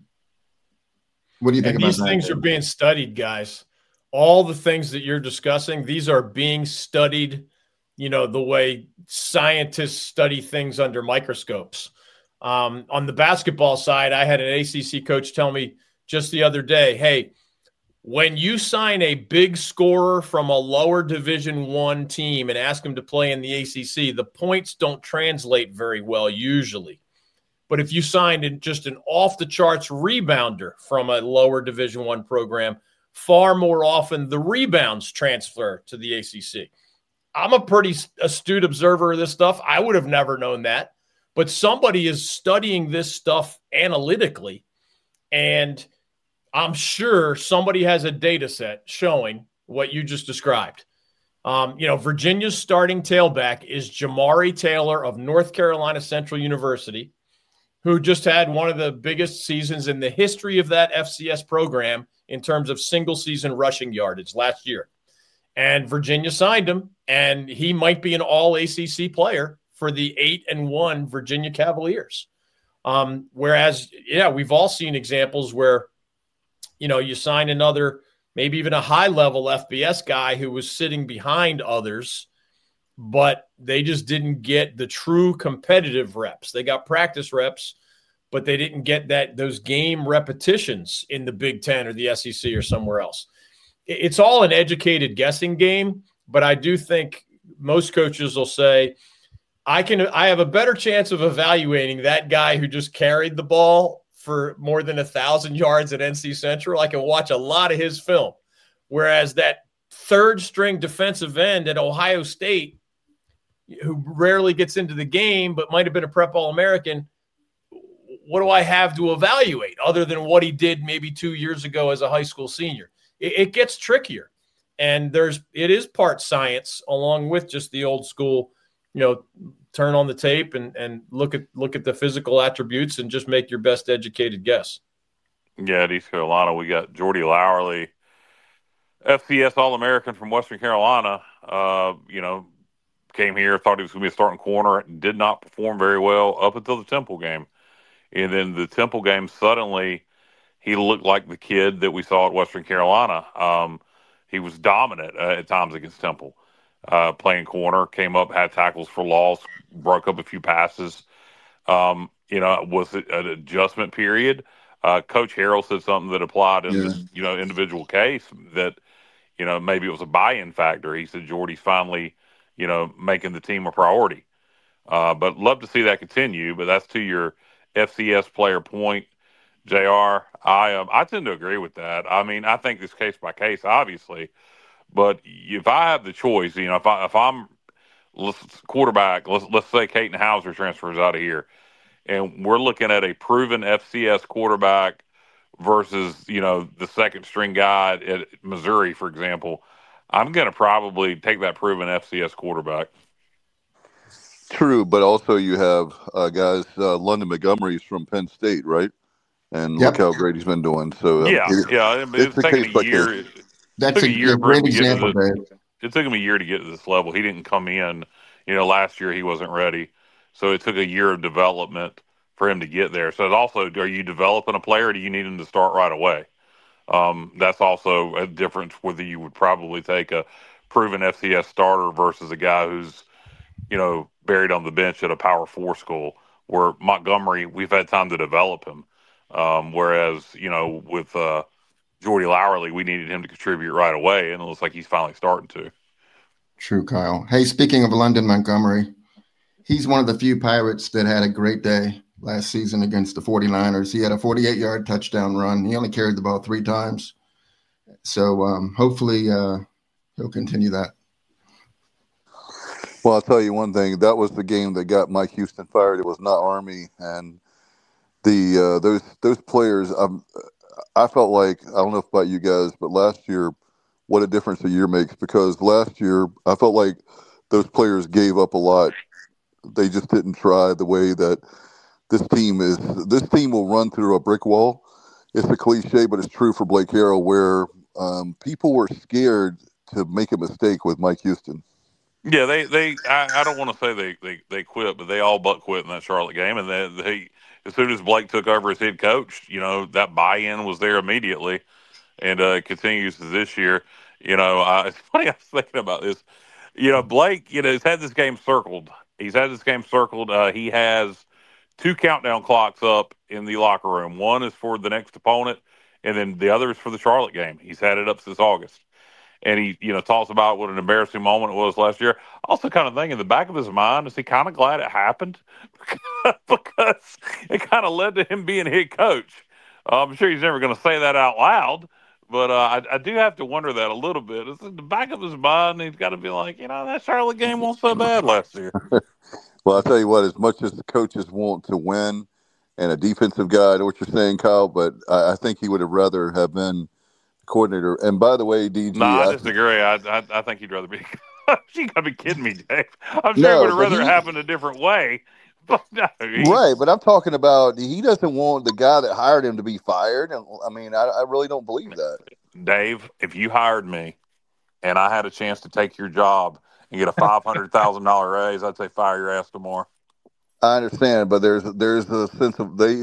What do you think and about these that? These things are being studied, guys. All the things that you're discussing, these are being studied, you know, the way scientists study things under microscopes. Um, on the basketball side, I had an A C C coach tell me just the other day, hey, when you sign a big scorer from a lower Division One team and ask him to play in the A C C, the points don't translate very well usually. But if you signed in just an off-the-charts rebounder from a lower Division One program, far more often the rebounds transfer to the A C C. I'm a pretty astute observer of this stuff. I would have never known that. But somebody is studying this stuff analytically, and I'm sure somebody has a data set showing what you just described. Um, you know, Virginia's starting tailback is Jamari Taylor of North Carolina Central University, who just had one of the biggest seasons in the history of that F C S program in terms of single-season rushing yardage last year. And Virginia signed him, and he might be an all-A C C player for the eight and one Virginia Cavaliers. Um, whereas, yeah, we've all seen examples where, you know, you sign another, maybe even a high-level F B S guy who was sitting behind others, but they just didn't get the true competitive reps. They got practice reps, but they didn't get that those game repetitions in the Big Ten or the S E C or somewhere else. It's all an educated guessing game, but I do think most coaches will say, I can I have a better chance of evaluating that guy who just carried the ball for more than a thousand yards at N C Central. I can watch a lot of his film. Whereas that third string defensive end at Ohio State, who rarely gets into the game, but might have been a prep All-American, what do I have to evaluate other than what he did maybe two years ago as a high school senior? It, it gets trickier. And there's it is part science along with just the old school, you know, turn on the tape and, and look at look at the physical attributes and just make your best educated guess. Yeah, at East Carolina, we got Jordy Lowerly, F C S All-American from Western Carolina. Uh, you know, came here, thought he was going to be a starting corner, did not perform very well up until the Temple game. And then the Temple game, suddenly he looked like the kid that we saw at Western Carolina. Um, he was dominant uh, at times against Temple. Uh, playing corner, came up, had tackles for loss, broke up a few passes. Um, you know, was it an adjustment period? Uh, Coach Harrell said something that applied in Yeah. this, you know, individual case that, you know, maybe it was a buy-in factor. He said Jordy's finally, you know, making the team a priority. Uh, but love to see that continue. But that's to your F C S player point, J R. I um, I tend to agree with that. I mean, I think this case by case, obviously. But if I have the choice, you know, if I if I'm let's, quarterback, let's let's say Caton Hauser transfers out of here, and we're looking at a proven F C S quarterback versus, you know, the second string guy at Missouri, for example, I'm going to probably take that proven F C S quarterback. True, but also you have uh, guys, uh, London Montgomery's from Penn State, right? And Yep. look how great he's been doing. So um, Yeah, it- yeah. It, it's it's a taken case a by year. case. It That's took a, a year a for him great to get to example, the, Dave. It took him a year to get to this level. He didn't come in, you know, last year he wasn't ready. So it took a year of development for him to get there. So it's also, are you developing a player or do you need him to start right away? Um, that's also a difference whether you would probably take a proven F C S starter versus a guy who's, you know, buried on the bench at a Power Four school. Where Montgomery, we've had time to develop him. Um, whereas, you know, with uh, Jordy Lowerly, we needed him to contribute right away, and it looks like he's finally starting to. True, Kyle. Hey, speaking of London Montgomery, he's one of the few Pirates that had a great day last season against the forty-niners. He had a forty-eight-yard touchdown run. He only carried the ball three times. So um, hopefully uh, he'll continue that. Well, I'll tell you one thing. That was the game that got Mike Houston fired. It was not Army, and the uh, those those players. Um, I felt like, I don't know about you guys, but last year, what a difference a year makes. Because last year, I felt like those players gave up a lot. They just didn't try the way that this team is. This team will run through a brick wall. It's a cliche, but it's true for Blake Harrell, where um, people were scared to make a mistake with Mike Houston. Yeah, they, they I, I don't want to say they, they, they quit, but they all but quit in that Charlotte game. And they, they, as soon as Blake took over as head coach, you know, that buy-in was there immediately, and uh, continues to this year. You know, uh, it's funny, I was thinking about this. You know, Blake, you know, has had this game circled. He's had this game circled. Uh, he has two countdown clocks up in the locker room. One is for the next opponent, and then the other is for the Charlotte game. He's had it up since August. And he, you know, talks about what an embarrassing moment it was last year. Also kind of think in the back of his mind, is he kind of glad it happened? Because it kind of led to him being head coach. Uh, I'm sure he's never going to say that out loud, but uh, I, I do have to wonder that a little bit. It's in the back of his mind, he's got to be like, you know, that Charlotte game wasn't so bad last year. Well, I'll tell you what, as much as the coaches want to win and a defensive guy, I know what you're saying, Kyle, but I, I think he would have rather have been coordinator. And by the way, D G, No, I I, disagree. I, I I think he'd rather be. You gotta be kidding me, Dave. I'm sure No, it would have but rather he- happened a different way. But no, he- right, but I'm talking about he doesn't want the guy that hired him to be fired. And I mean, I, I really don't believe that. Dave, if you hired me and I had a chance to take your job and get a five hundred thousand dollar raise, I'd say fire your ass tomorrow. I understand, but there's there's a sense of they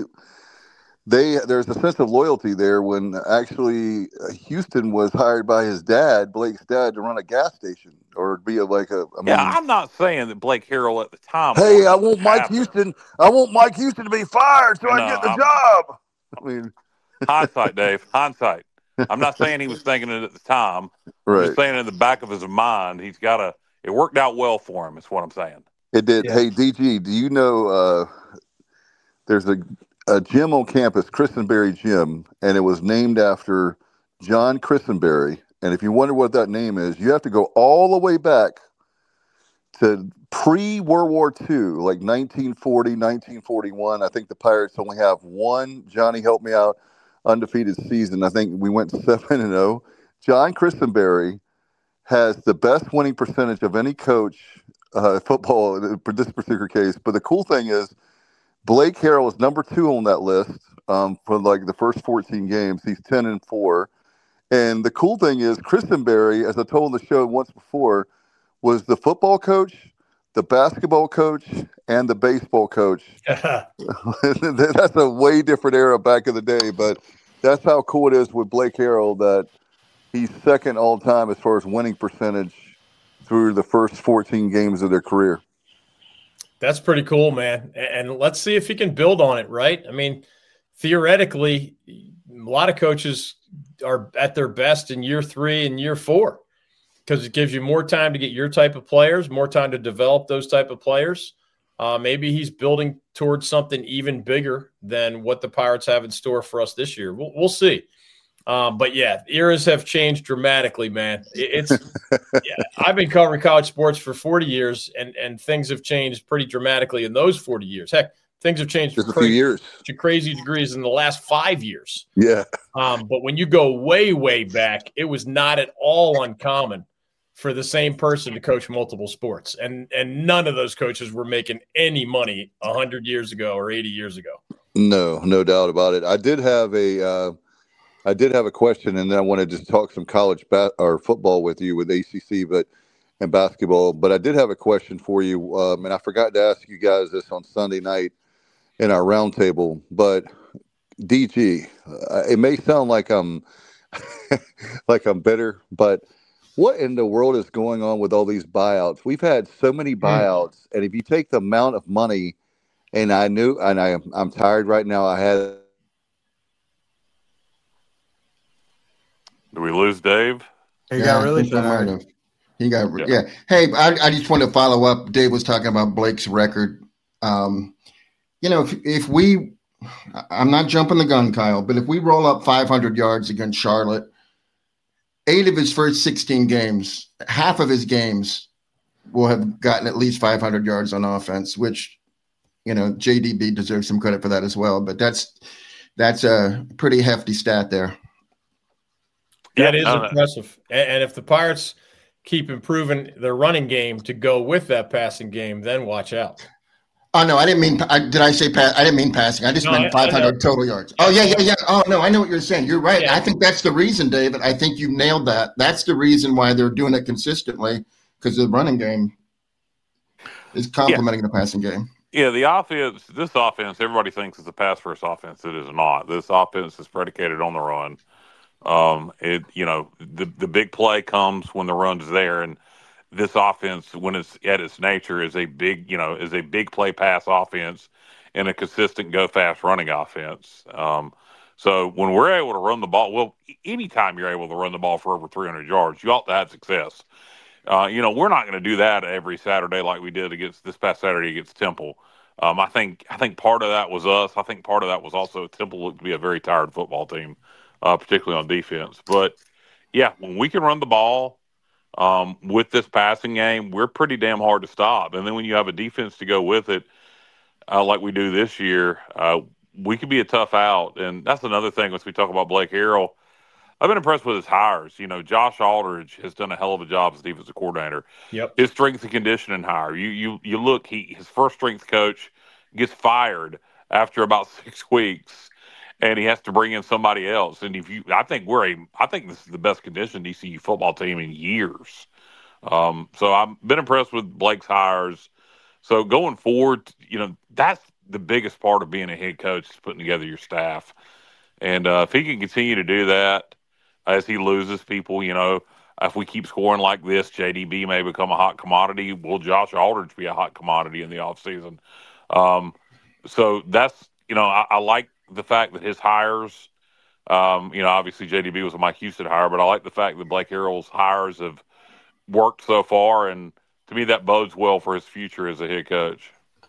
they there's a sense of loyalty there when actually Houston was hired by his dad, Blake's dad, to run a gas station or be a, like a. I mean, Yeah, I'm not saying that Blake Harrell at the time. hey, wanted I this want to Mike happen. Houston. I want Mike Houston to be fired so I No, can get the I'm- job. I mean, Hindsight, Dave. Hindsight. I'm not saying he was thinking it at the time. I'm right. just saying in the back of his mind, he's got to. It worked out well for him. Is what I'm saying. It did. Yeah. Hey, D G, do you know uh, there's a, a gym on campus, Christenberry Gym, and it was named after John Christenberry. And if you wonder what that name is, you have to go all the way back to pre-World War Two, like nineteen forty, nineteen forty-one. I think the Pirates only have one, Johnny, help me out, undefeated season. I think we went seven and oh. John Christenberry has the best winning percentage of any coach uh, football for this particular case. But the cool thing is Blake Harrell is number two on that list um, for like the first fourteen games. He's ten and four. And the cool thing is Christenberry, as I told the show once before, was the football coach, the basketball coach, and the baseball coach. That's a way different era back in the day, but that's how cool it is with Blake Harrell that he's second all time as far as winning percentage through the first fourteen games of their career. That's pretty cool, man. And let's see if he can build on it, right? I mean, theoretically, a lot of coaches are at their best in year three and year four because it gives you more time to get your type of players, more time to develop those type of players. Uh, maybe he's building towards something even bigger than what the Pirates have in store for us this year. We'll, we'll see. Um, but, yeah, eras have changed dramatically, man. It, it's yeah, I've been covering college sports for forty years, and, and things have changed pretty dramatically in those forty years. Heck, things have changed Just a crazy, few years. to crazy degrees in the last five years. Yeah. Um, but when you go way, way back, it was not at all uncommon for the same person to coach multiple sports. And and none of those coaches were making any money one hundred years ago or eighty years ago. No, no doubt about it. I did have a uh, I did have a question, and then I wanted to talk some college ba- or football with you with A C C, but and basketball. But I did have a question for you, um, and I forgot to ask you guys this on Sunday night in our roundtable. But D G, uh, it may sound like I'm like I'm bitter, but what in the world is going on with all these buyouts? We've had so many buyouts, mm. and if you take the amount of money, and I knew, and I I'm tired right now. I had. Do we lose Dave? He yeah, got really tired. Of, he got yeah. yeah. Hey, I, I just want to follow up. Dave was talking about Blake's record. Um, you know, if if we, I'm not jumping the gun, Kyle, but if we roll up five hundred yards against Charlotte, eight of his first sixteen games, half of his games will have gotten at least five hundred yards on offense, which, you know, J D B deserves some credit for that as well. But that's that's a pretty hefty stat there. That is impressive. And if the Pirates keep improving their running game to go with that passing game, then watch out. Oh, no, I didn't mean I, – did I say pass? I didn't mean passing. I just no, meant five hundred total yards. Oh, yeah, yeah, yeah. Oh, no, I know what you're saying. You're right. Yeah. I think that's the reason, David. I think you nailed that. That's the reason why they're doing it consistently, because the running game is complementing yeah. the passing game. Yeah, the offense – this offense, everybody thinks is a pass-first offense. It is not. This offense is predicated on the run. Um, it you know the the big play comes when the run's there, and this offense, when it's at its nature, is a big you know is a big play pass offense and a consistent go fast running offense. Um, so when we're able to run the ball, well, anytime you're able to run the ball for over three hundred yards, you ought to have success. Uh, you know we're not going to do that every Saturday like we did against this past Saturday against Temple. Um, I think I think part of that was us. I think part of that was also Temple looked to be a very tired football team. Uh, particularly on defense. But, yeah, when we can run the ball um, with this passing game, we're pretty damn hard to stop. And then when you have a defense to go with it, uh, like we do this year, uh, we could be a tough out. And that's another thing as we talk about Blake Harrell. I've been impressed with his hires. You know, Josh Aldridge has done a hell of a job as defensive coordinator. Yep. His strength and conditioning hire. You you you look, he his first strength coach gets fired after about six weeks. And he has to bring in somebody else. And if you, I think we're a, I think this is the best conditioned D C U football team in years. Um, so I've been impressed with Blake's hires. So going forward, you know, that's the biggest part of being a head coach is putting together your staff. And uh, if he can continue to do that as he loses people, you know, if we keep scoring like this, J D B may become a hot commodity. Will Josh Aldridge be a hot commodity in the offseason? Um, so that's, you know, I, I like the fact that his hires, um, you know, obviously J D B was a Mike Houston hire, but I like the fact that Blake Harrell's hires have worked so far, and to me that bodes well for his future as a head coach.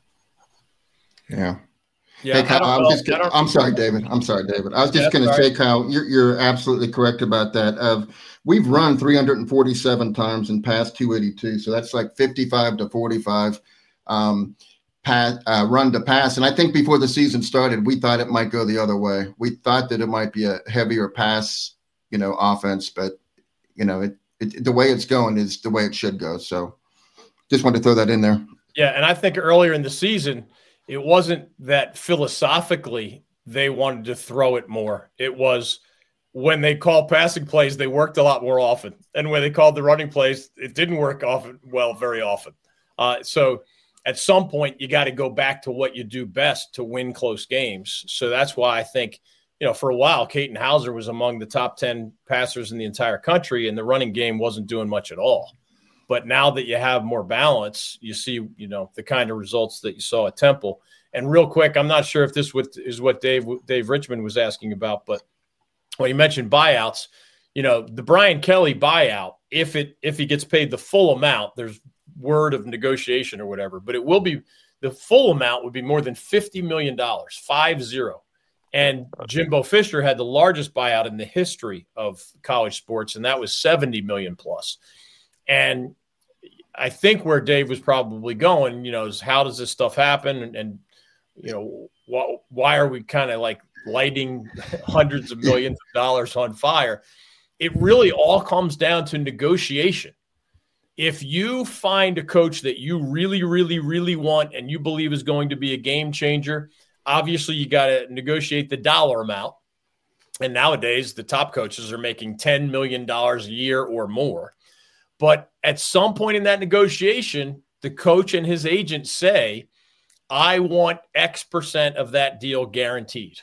Yeah. Yeah. Hey, Kyle, I was just gonna, I'm sorry, David. I'm sorry, David. I was just going to say, Kyle, you're, you're absolutely correct about that. Of we've run three hundred forty-seven times and passed two eighty-two, so that's like fifty-five to forty-five. Um, Pass, uh, run to pass. And I think before the season started, we thought it might go the other way. We thought that it might be a heavier pass, you know, offense, but, you know, it, it the way it's going is the way it should go. So just wanted to throw that in there. Yeah, and I think earlier in the season, it wasn't that philosophically they wanted to throw it more. It was when they called passing plays, they worked a lot more often. And when they called the running plays, it didn't work often well very often. Uh, so at some point, you got to go back to what you do best to win close games. So that's why I think, you know, for a while, Katon Hauser was among the top ten passers in the entire country, and the running game wasn't doing much at all. But now that you have more balance, you see, you know, the kind of results that you saw at Temple. And real quick, I'm not sure if this is what Dave Dave Richmond was asking about, but when you mentioned buyouts, you know, the Brian Kelly buyout, if it if he gets paid the full amount, there's word of negotiation or whatever, but it will be the full amount would be more than fifty million dollars, five zero. And Jimbo Fisher had the largest buyout in the history of college sports, and that was seventy million plus. And I think where Dave was probably going, you know, is how does this stuff happen? And, and you know, wh- why are we kind of like lighting hundreds of millions of dollars on fire? It really all comes down to negotiation. If you find a coach that you really, really, really want and you believe is going to be a game changer, obviously you got to negotiate the dollar amount. And nowadays the top coaches are making ten million dollars a year or more. But at some point in that negotiation, the coach and his agent say, I want X percent of that deal guaranteed.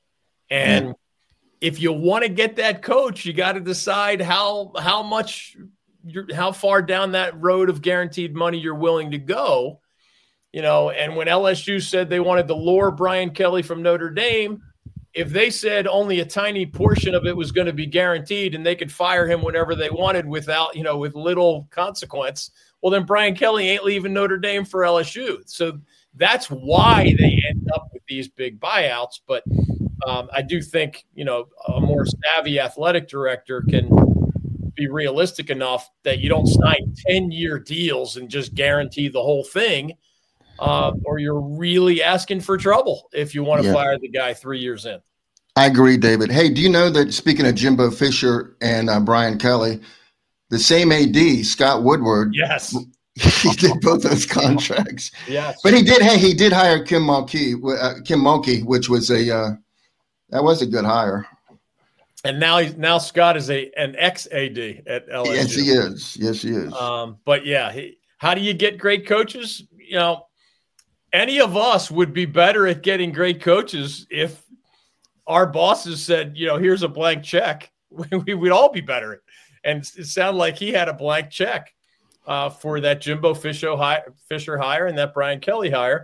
And mm. if you want to get that coach, you got to decide how how much, you're, how far down that road of guaranteed money you're willing to go. You know, and when L S U said they wanted to lure Brian Kelly from Notre Dame, if they said only a tiny portion of it was going to be guaranteed and they could fire him whenever they wanted without, you know, with little consequence, well, then Brian Kelly ain't leaving Notre Dame for L S U. So that's why they end up with these big buyouts. But um, I do think, you know, a more savvy athletic director can be realistic enough that you don't sign ten-year deals and just guarantee the whole thing. Uh, or you're really asking for trouble if you want to yeah. fire the guy three years in. I agree, David. Hey, do you know that speaking of Jimbo Fisher and uh, Brian Kelly, the same A D, Scott Woodward, yes, he did both those contracts. Yes, but he did. Hey, he did hire Kim Mulkey, uh, Kim Mulkey, which was a uh, that was a good hire. And now he's now Scott is a an ex A D at L S U. Yes, he is. Yes, he is. Um, but yeah, he, how do you get great coaches? You know. Any of us would be better at getting great coaches if our bosses said, you know, here's a blank check. We would all be better. And it sounded like he had a blank check uh, for that Jimbo Fisher hire, Fisher hire and that Brian Kelly hire.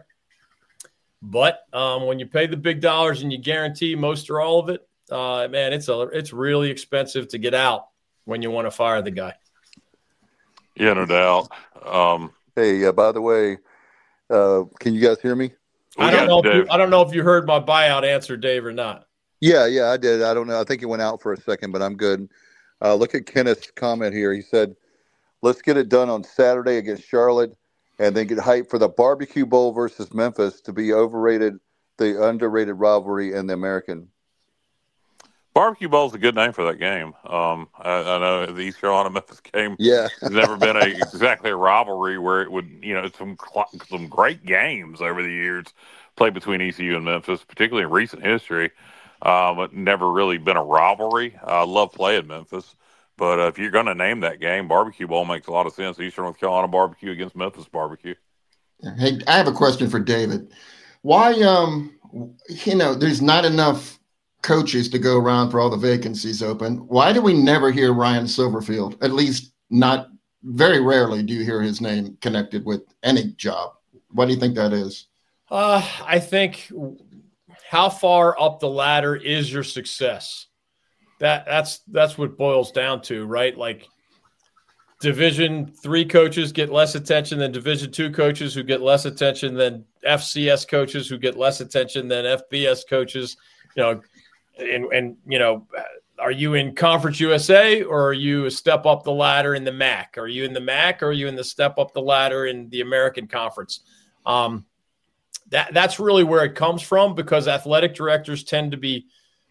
But um, when you pay the big dollars and you guarantee most or all of it, uh, man, it's a it's really expensive to get out when you want to fire the guy. Yeah, no doubt. Um, hey, uh, by the way, Uh, can you guys hear me? I don't know. If you, I don't know if you heard my buyout answer, Dave, or not. Yeah, yeah, I did. I don't know. I think it went out for a second, but I'm good. Uh, look at Kenneth's comment here. He said, "Let's get it done on Saturday against Charlotte, and then get hyped for the Barbecue Bowl versus Memphis to be overrated, the underrated rivalry in the American." Barbecue Bowl is a good name for that game. Um, I, I know the East Carolina Memphis game. Yeah, has never been a exactly a rivalry where it would, you know, some some great games over the years played between E C U and Memphis, particularly in recent history. Um, but never really been a rivalry. I love playing Memphis, but uh, if you're going to name that game, Barbecue Bowl makes a lot of sense. Eastern North Carolina barbecue against Memphis barbecue. Hey, I have a question for David. Why, um, you know, there's not enough coaches to go around for all the vacancies open. Why do we never hear Ryan Silverfield? At least not very rarely do you hear his name connected with any job. What do you think that is? Uh, I think how far up the ladder is your success? That that's that's what boils down to, right? Like Division three coaches get less attention than Division two coaches, who get less attention than F C S coaches, who get less attention than F B S coaches. You know, and and you know, are you in Conference U S A or are you a step up the ladder in the M A C? Are you in the M A C or are you in the step up the ladder in the American Conference? Um, that that's really where it comes from, because athletic directors tend to be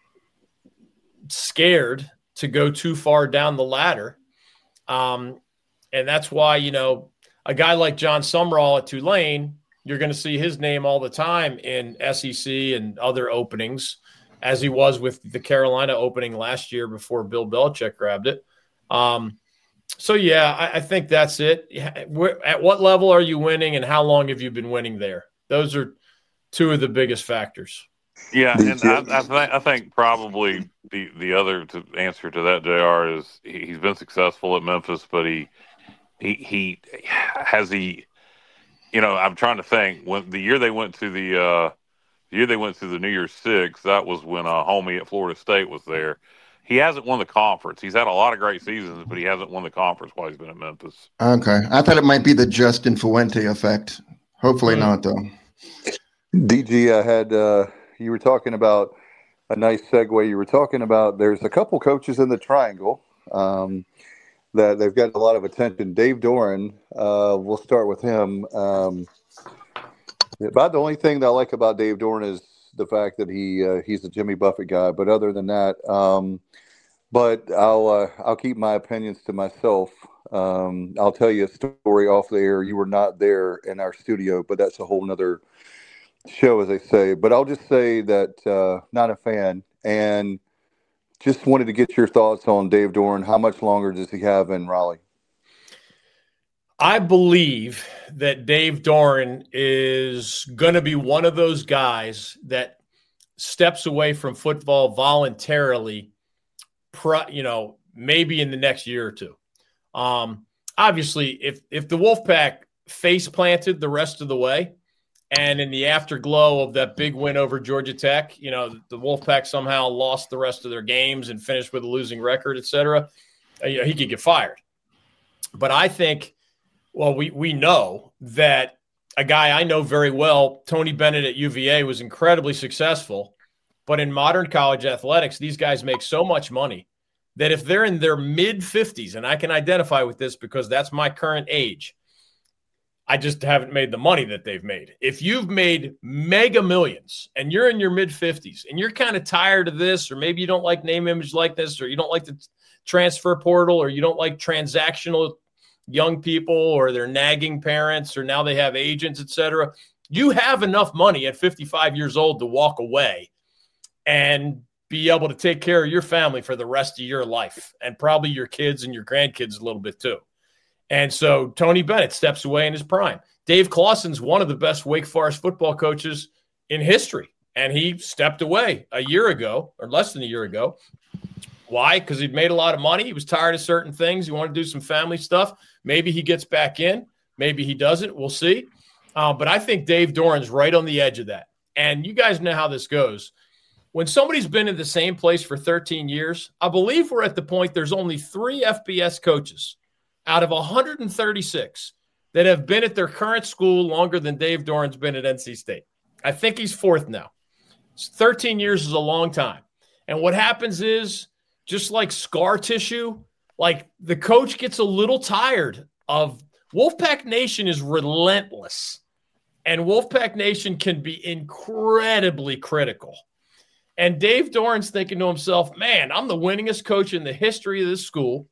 scared to go too far down the ladder. Um, and that's why, you know, a guy like John Sumrall at Tulane, you're going to see his name all the time in S E C and other openings, as he was with the Carolina opening last year before Bill Belichick grabbed it. Um, so, yeah, I, I think that's it. At what level are you winning and how long have you been winning there? Those are two of the biggest factors. Yeah, and I, I, th- I think probably the, the other to answer to that, J R, is he, he's been successful at Memphis, but he he he has he you know, I'm trying to think when the year they went to the uh, the year they went to the New Year's Six. That was when uh, homie at Florida State was there. He hasn't won the conference. He's had a lot of great seasons, but he hasn't won the conference while he's been at Memphis. Okay, I thought it might be the Justin Fuente effect. Hopefully mm-hmm. not, though. D G, I had uh, you were talking about a nice segue. You were talking about there's a couple coaches in the triangle um, that they've got a lot of attention. Dave Doeren, uh, we'll start with him. Um, about the only thing that I like about Dave Doeren is the fact that he uh, he's a Jimmy Buffett guy. But other than that, um, but I'll uh, I'll keep my opinions to myself. Um, I'll tell you a story off the air. You were not there in our studio, but that's a whole nother show, as they say. But I'll just say that uh, not a fan, and just wanted to get your thoughts on Dave Doeren. How much longer does he have in Raleigh? I believe that Dave Doeren is going to be one of those guys that steps away from football voluntarily, you know, maybe in the next year or two. Um, obviously, if if the Wolfpack face planted the rest of the way, and in the afterglow of that big win over Georgia Tech, you know, the Wolfpack somehow lost the rest of their games and finished with a losing record, et cetera, you know, he could get fired. But I think, well, we we know that a guy I know very well, Tony Bennett at U V A, was incredibly successful. But in modern college athletics, these guys make so much money that if they're in their mid-fifties, and I can identify with this because that's my current age, I just haven't made the money that they've made. If you've made mega millions and you're in your mid-fifties and you're kind of tired of this, or maybe you don't like name, image, likeness, or you don't like the transfer portal, or you don't like transactional young people, or they're nagging parents, or now they have agents, et cetera, you have enough money at fifty-five years old to walk away and be able to take care of your family for the rest of your life, and probably your kids and your grandkids a little bit too. And so Tony Bennett steps away in his prime. Dave Clawson's one of the best Wake Forest football coaches in history, and he stepped away a year ago, or less than a year ago. Why? Because he'd made a lot of money. He was tired of certain things. He wanted to do some family stuff. Maybe he gets back in. Maybe he doesn't. We'll see. Uh, but I think Dave Doeren's right on the edge of that. And you guys know how this goes. When somebody's been in the same place for thirteen years, I believe we're at the point there's only three F B S coaches out of one hundred thirty-six that have been at their current school longer than Dave Doeren's been at N C State. I think he's fourth now. thirteen years is a long time. And what happens is, just like scar tissue, like the coach gets a little tired of Wolfpack Nation is relentless. And Wolfpack Nation can be incredibly critical. And Dave Doeren's thinking to himself, man, I'm the winningest coach in the history of this school.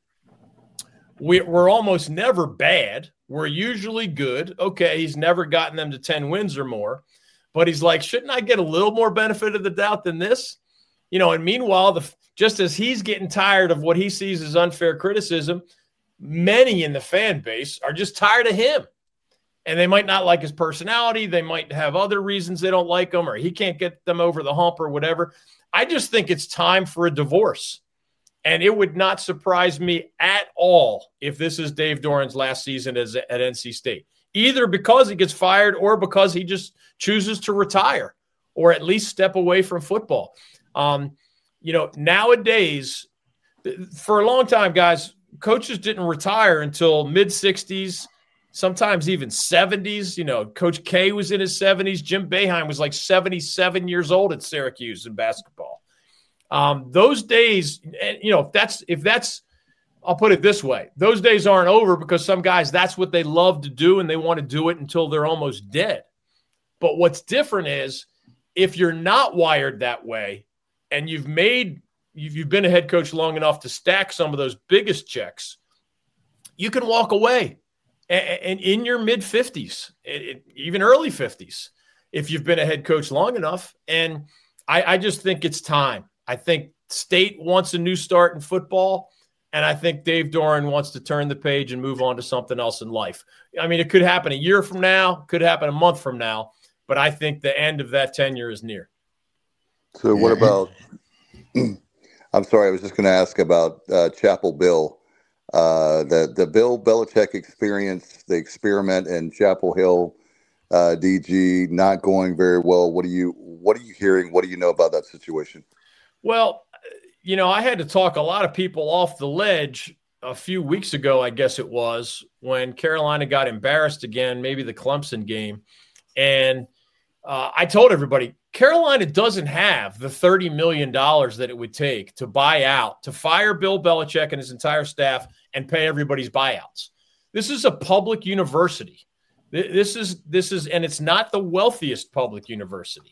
We, we're almost never bad. We're usually good. Okay, he's never gotten them to ten wins or more. But he's like, shouldn't I get a little more benefit of the doubt than this? You know, and meanwhile, the, just as he's getting tired of what he sees as unfair criticism, many in the fan base are just tired of him. And they might not like his personality. They might have other reasons they don't like him, or he can't get them over the hump or whatever. I just think it's time for a divorce. And it would not surprise me at all if this is Dave Doeren's last season as, at N C State, either because he gets fired or because he just chooses to retire or at least step away from football. Um, you know, nowadays, for a long time, guys, coaches didn't retire until mid-sixties, sometimes even seventies. You know, Coach K was in his seventies. Jim Boeheim was like seventy-seven years old at Syracuse in basketball. Um, those days, you know, if that's, if that's, I'll put it this way, those days aren't over because some guys, that's what they love to do and they want to do it until they're almost dead. But what's different is if you're not wired that way and you've made, you've been a head coach long enough to stack some of those biggest checks, you can walk away and in your mid fifties, even early fifties, if you've been a head coach long enough. And I, I just think it's time. I think State wants a new start in football, and I think Dave Doeren wants to turn the page and move on to something else in life. I mean, it could happen a year from now, could happen a month from now, but I think the end of that tenure is near. So what about – I'm sorry, I was just going to ask about uh, Chapel Bill. Uh, the, the Bill Belichick experience, the experiment in Chapel Hill, uh, D G, not going very well. What are you What are you hearing? What do you know about that situation? Well, you know, I had to talk a lot of people off the ledge a few weeks ago, I guess it was, when Carolina got embarrassed again, maybe the Clemson game. And uh, I told everybody, Carolina doesn't have the thirty million dollars that it would take to buy out, to fire Bill Belichick and his entire staff and pay everybody's buyouts. This is a public university. This is, this is, and it's not the wealthiest public university.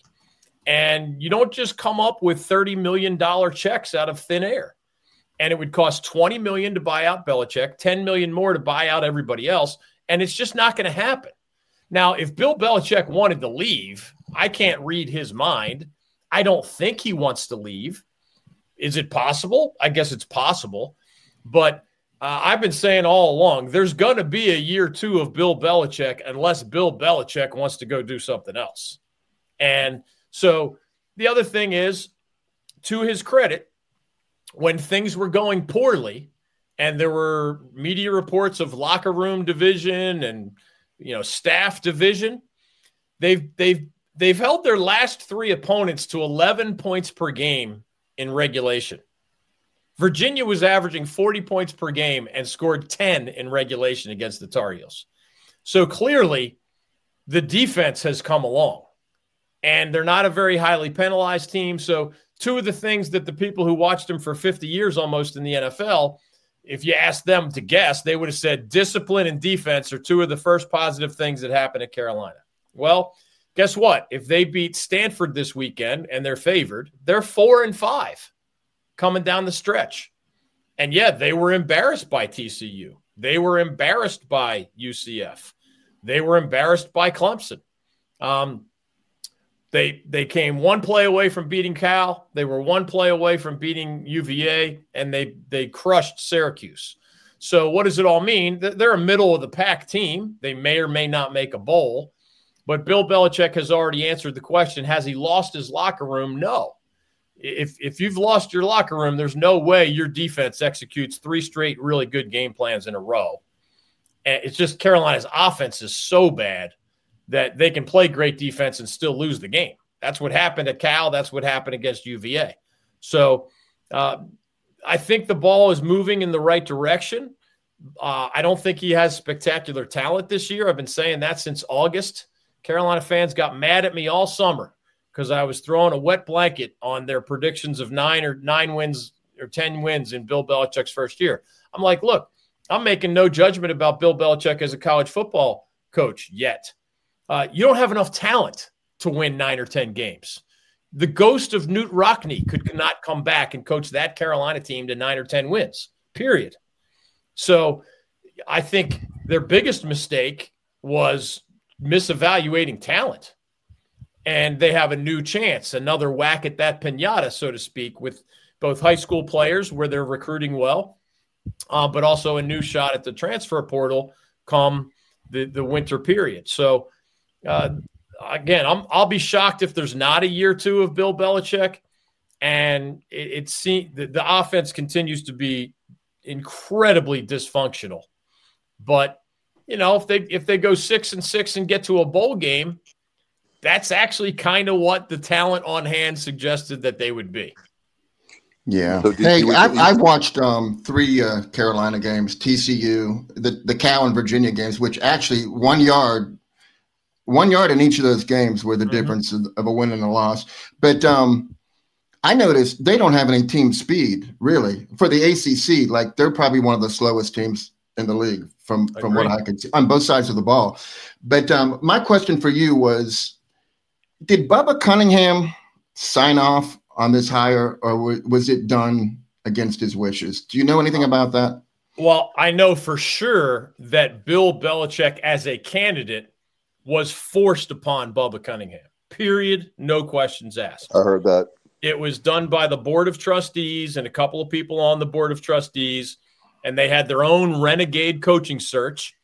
And you don't just come up with thirty million dollars checks out of thin air. And it would cost twenty million dollars to buy out Belichick, ten million dollars more to buy out everybody else. And it's just not going to happen. Now, if Bill Belichick wanted to leave, I can't read his mind. I don't think he wants to leave. Is it possible? I guess it's possible. But uh, I've been saying all along, there's going to be a year two of Bill Belichick unless Bill Belichick wants to go do something else. And so the other thing is, to his credit, when things were going poorly and there were media reports of locker room division and, you know, staff division, they've they've they've held their last three opponents to eleven points per game in regulation. Virginia was averaging forty points per game and scored ten in regulation against the Tar Heels. So clearly the defense has come along, and they're not a very highly penalized team. So two of the things that the people who watched them for fifty years almost in the N F L, if you asked them to guess, they would have said discipline and defense are two of the first positive things that happened at Carolina. Well, guess what? If they beat Stanford this weekend and they're favored, they're four and five coming down the stretch. And yeah, they were embarrassed by T C U. They were embarrassed by U C F. They were embarrassed by Clemson. Um, They they came one play away from beating Cal. They were one play away from beating U V A, and they they crushed Syracuse. So what does it all mean? They're a middle-of-the-pack team. They may or may not make a bowl. But Bill Belichick has already answered the question, has he lost his locker room? No. If, if you've lost your locker room, there's no way your defense executes three straight really good game plans in a row. And it's just Carolina's offense is so bad that they can play great defense and still lose the game. That's what happened at Cal. That's what happened against U V A. So uh, I think the ball is moving in the right direction. Uh, I don't think he has spectacular talent this year. I've been saying that since August. Carolina fans got mad at me all summer because I was throwing a wet blanket on their predictions of nine or nine wins or ten wins in Bill Belichick's first year. I'm like, look, I'm making no judgment about Bill Belichick as a college football coach yet. Uh, you don't have enough talent to win nine or ten games. The ghost of Knute Rockne could not come back and coach that Carolina team to nine or ten wins, period. So I think their biggest mistake was misevaluating talent. And they have a new chance, another whack at that piñata, so to speak, with both high school players where they're recruiting well, uh, but also a new shot at the transfer portal come the, the winter period. So, Uh, again, I'm, I'll be shocked if there's not a year two of Bill Belichick, and it, it seems the, the offense continues to be incredibly dysfunctional. But you know, if they if they go six and six and get to a bowl game, that's actually kind of what the talent on hand suggested that they would be. Yeah. So hey, you, I've, I've watched um, three uh, Carolina games: T C U, the the Cal and Virginia games, which actually one yard. One yard in each of those games were the mm-hmm. difference of, of a win and a loss. But um, I noticed they don't have any team speed, really. For the A C C, like they're probably one of the slowest teams in the league from, from what I could see on both sides of the ball. But um, my question for you was, did Bubba Cunningham sign off on this hire, or w- was it done against his wishes? Do you know anything about that? Well, I know for sure that Bill Belichick as a candidate was forced upon Bubba Cunningham, period. No questions asked. I heard that. It was done by the board of trustees and a couple of people on the board of trustees, and they had their own renegade coaching search.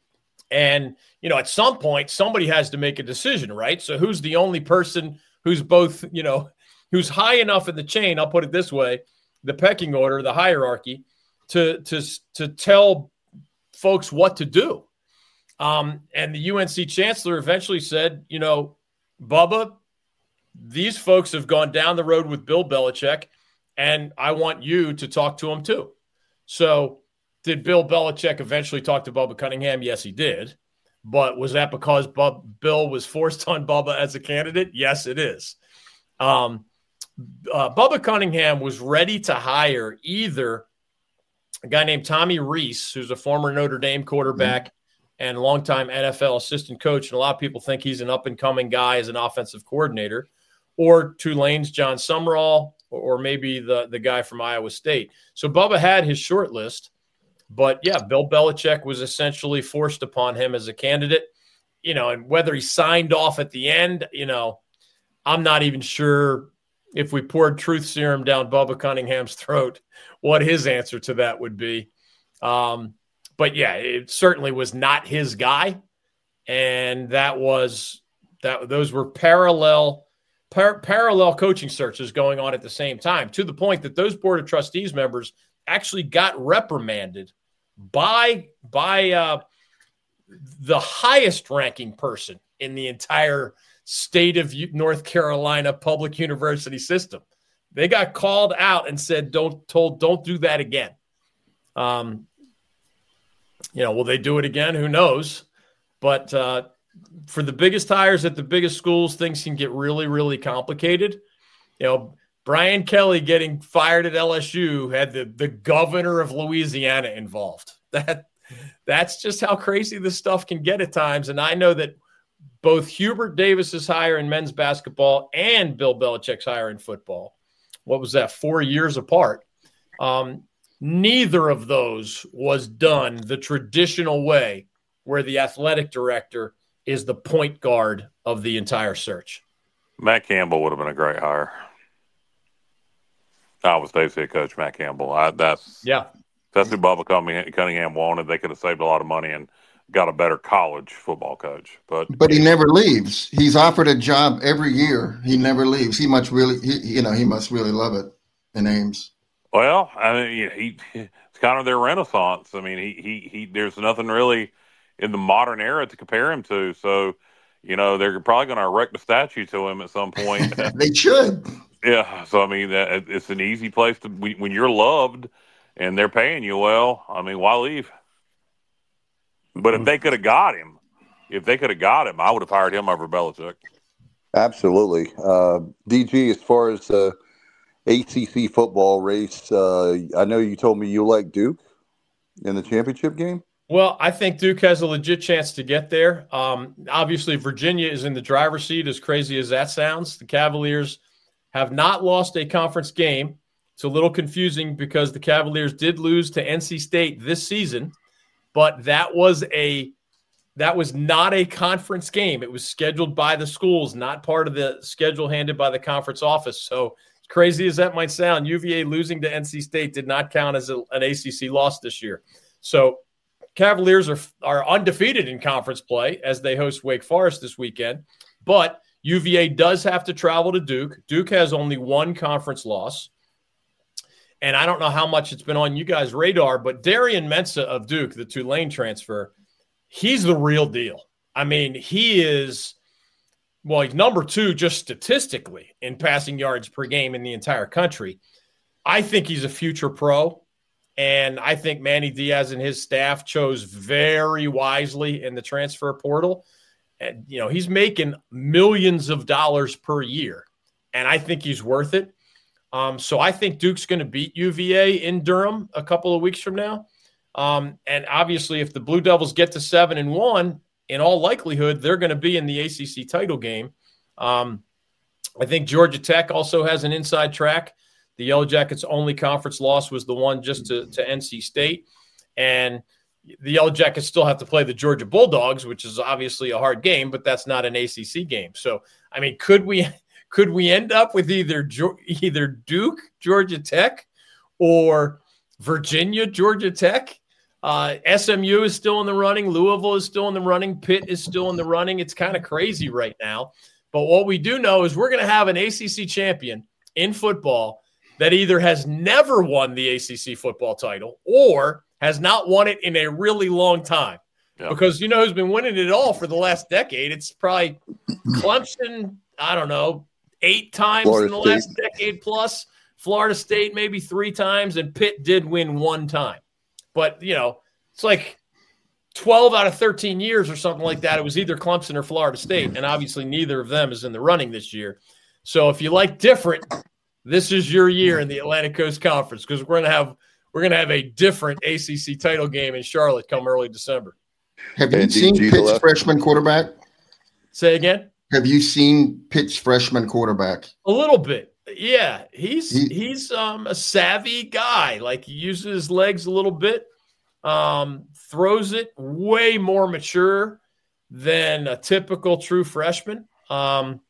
And, you know, at some point, somebody has to make a decision, right? So who's the only person who's both, you know, who's high enough in the chain, I'll put it this way, the pecking order, the hierarchy, to, to, to tell folks what to do? Um, and the U N C chancellor eventually said, you know, Bubba, these folks have gone down the road with Bill Belichick, and I want you to talk to them too. So did Bill Belichick eventually talk to Bubba Cunningham? Yes, he did. But was that because Bub, Bill was forced on Bubba as a candidate? Yes, it is. Um, uh, Bubba Cunningham was ready to hire either a guy named Tommy Rees, who's a former Notre Dame quarterback mm-hmm. and longtime N F L assistant coach, and a lot of people think he's an up-and-coming guy as an offensive coordinator, or Tulane's John Summerall, or maybe the, the guy from Iowa State. So Bubba had his short list, but, yeah, Bill Belichick was essentially forced upon him as a candidate. You know, and whether he signed off at the end, you know, I'm not even sure if we poured truth serum down Bubba Cunningham's throat, what his answer to that would be. Um, but, yeah, it certainly was not his guy, and that was that. Those were parallel par- parallel coaching searches going on at the same time, to the point that those Board of Trustees members actually got reprimanded by by uh, the highest-ranking person in the entire state of North Carolina public university system. They got called out and said, "Don't told, don't do that again." Um, you know, will they do it again? Who knows? But uh, for the biggest hires at the biggest schools, things can get really, really complicated. You know, Brian Kelly getting fired at L S U had the, the governor of Louisiana involved. That that's just how crazy this stuff can get at times. And I know that both Hubert Davis's hire in men's basketball and Bill Belichick's hire in football, what was that, four years apart? Um, neither of those was done the traditional way, where the athletic director is the point guard of the entire search. Matt Campbell would have been a great hire. Iowa State's head coach, Matt Campbell. I, that's yeah, that's who Bubba Cunningham wanted. They could have saved a lot of money and got a better college football coach. But but he never leaves. He's offered a job every year. He never leaves. He must really, he, you know, he must really love it in Ames. Well, I mean, he it's kind of their renaissance. I mean, he he he. There's nothing really in the modern era to compare him to. So, you know, they're probably going to erect a statue to him at some point. They should. Yeah. So, I mean, it's an easy place to, when you're loved and they're paying you well, I mean, why leave? But if they could have got him, if they could have got him, I would have hired him over Belichick. Absolutely. Uh, D G, as far as the A C C football race, uh, I know you told me you like Duke in the championship game. Well, I think Duke has a legit chance to get there. Um, obviously, Virginia is in the driver's seat, as crazy as that sounds. The Cavaliers have not lost a conference game. It's a little confusing because the Cavaliers did lose to N C State this season, but that was a that was not a conference game. It was scheduled by the schools, not part of the schedule handed by the conference office. So, crazy as that might sound, U V A losing to N C State did not count as a, an A C C loss this year. So, Cavaliers are are undefeated in conference play as they host Wake Forest this weekend, but U V A does have to travel to Duke. Duke has only one conference loss, and I don't know how much it's been on you guys' radar, but Darian Mensah of Duke, the Tulane transfer, he's the real deal. I mean, he is, well, he's number two just statistically in passing yards per game in the entire country. I think he's a future pro. And I think Manny Diaz and his staff chose very wisely in the transfer portal. And, you know, he's making millions of dollars per year, and I think he's worth it. Um, so I think Duke's going to beat U V A in Durham a couple of weeks from now. Um, and obviously, if the Blue Devils get to seven and one, in all likelihood, they're going to be in the A C C title game. Um, I think Georgia Tech also has an inside track. The Yellow Jackets' only conference loss was the one just to, to N C State. And the Yellow Jackets still have to play the Georgia Bulldogs, which is obviously a hard game, but that's not an A C C game. So, I mean, could we could we end up with either either Duke, Georgia Tech, or Virginia, Georgia Tech? Uh, S M U is still in the running. Louisville is still in the running. Pitt is still in the running. It's kind of crazy right now. But what we do know is we're going to have an A C C champion in football that either has never won the A C C football title or has not won it in a really long time. Yeah. Because you know who's been winning it all for the last decade? It's probably Clemson, I don't know, eight times Florida in the State. last decade plus. Florida State maybe three times, and Pitt did win one time. But, you know, it's like twelve out of thirteen years or something like that. It was either Clemson or Florida State, and obviously neither of them is in the running this year. So if you like different, this is your year in the Atlantic Coast Conference, because we're going to have we're going to have a different A C C title game in Charlotte come early December. Have you And seen D G Pitt's left. freshman quarterback? Say again? Have you seen Pitt's freshman quarterback? A little bit. Yeah, he's He- he's um, a savvy guy. Like, he uses his legs a little bit, um, throws it way more mature than a typical true freshman. Um,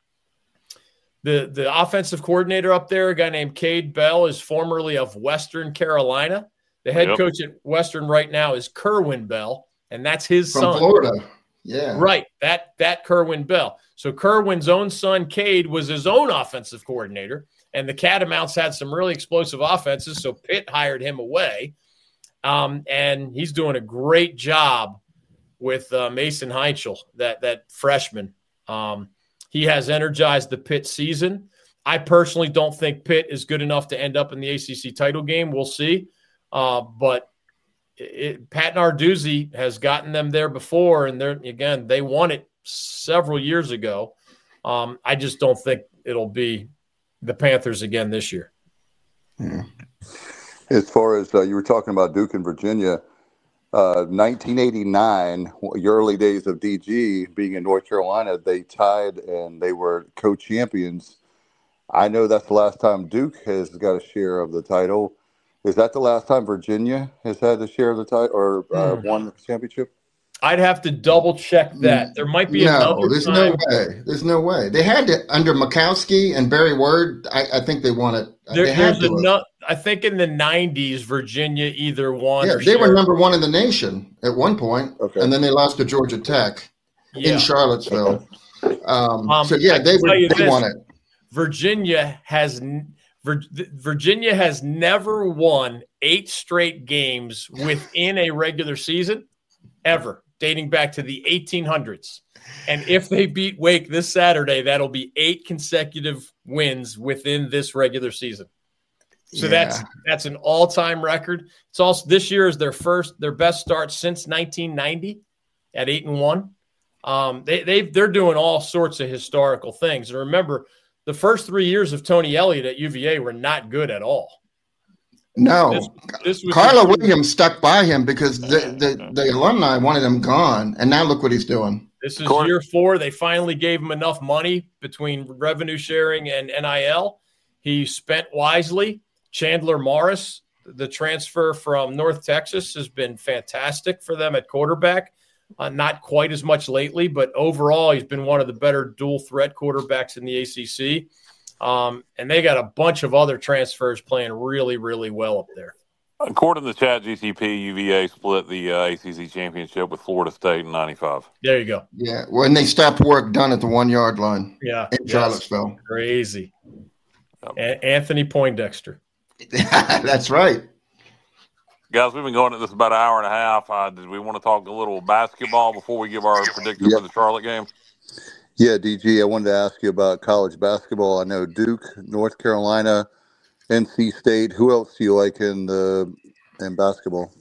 the the offensive coordinator up there, a guy named Cade Bell, is formerly of Western Carolina. The head Yep. coach at Western right now is Kerwin Bell, and that's his From son. Florida. Yeah. Right, that that Kerwin Bell. So Kerwin's own son, Cade, was his own offensive coordinator, and the Catamounts had some really explosive offenses, so Pitt hired him away, um, and he's doing a great job with uh, Mason Heinchel, that that freshman. Um, he has energized the Pitt season. I personally don't think Pitt is good enough to end up in the A C C title game. We'll see, uh, but it, Pat Narduzzi has gotten them there before, and they're again they won it several years ago. Um, I just don't think it'll be the Panthers again this year. Yeah. As far as uh, you were talking about Duke and Virginia, uh, nineteen eighty-nine, your early days of D G being in North Carolina, they tied and they were co-champions. I know that's the last time Duke has got a share of the title. Is that the last time Virginia has had a share of the title or uh, Hmm. won the championship? I'd have to double check that. There might be No, another there's time. no way. There's no way. They had to under Mikowski and Barry Word. I, I think they won it. There, they had there's to. eno- I think in the nineties, Virginia either won Yeah, or they were shared. number one in the nation at one point, Okay. and then they lost to Georgia Tech Yeah. in Charlottesville. Um, Um, so yeah, I they can were, tell you they this. won it. Virginia has n- Vir- Virginia has never won eight straight games within a regular season ever, dating back to the eighteen hundreds. And if they beat Wake this Saturday, that'll be eight consecutive wins within this regular season. So Yeah. that's that's an all-time record. It's also this year is their first, their best start since nineteen ninety at eight and one. Um, they they they're doing all sorts of historical things. And remember, the first three years of Tony Elliott at U V A were not good at all. No, This, this was Carla Williams stuck by him because the, the, the alumni wanted him gone, and now look what he's doing. This is year four. They finally gave him enough money between revenue sharing and N I L. He spent wisely. Chandler Morris, the transfer from North Texas, has been fantastic for them at quarterback. Uh, not quite as much lately, but overall, he's been one of the better dual threat quarterbacks in the A C C. Um, and they got a bunch of other transfers playing really, really well up there. According to Chat G C P, U V A split the uh, A C C championship with Florida State in ninety-five. There you go. Yeah, when they stopped work done at the one yard line. Yeah, in yes. Charlottesville. Crazy. A- Anthony Poindexter. That's right. Guys, we've been going at this about an hour and a half. Uh, did we want to talk a little basketball before we give our prediction Yep. for the Charlotte game? Yeah, D G, I wanted to ask you about college basketball. I know Duke, North Carolina, N C State. Who else do you like in the in basketball?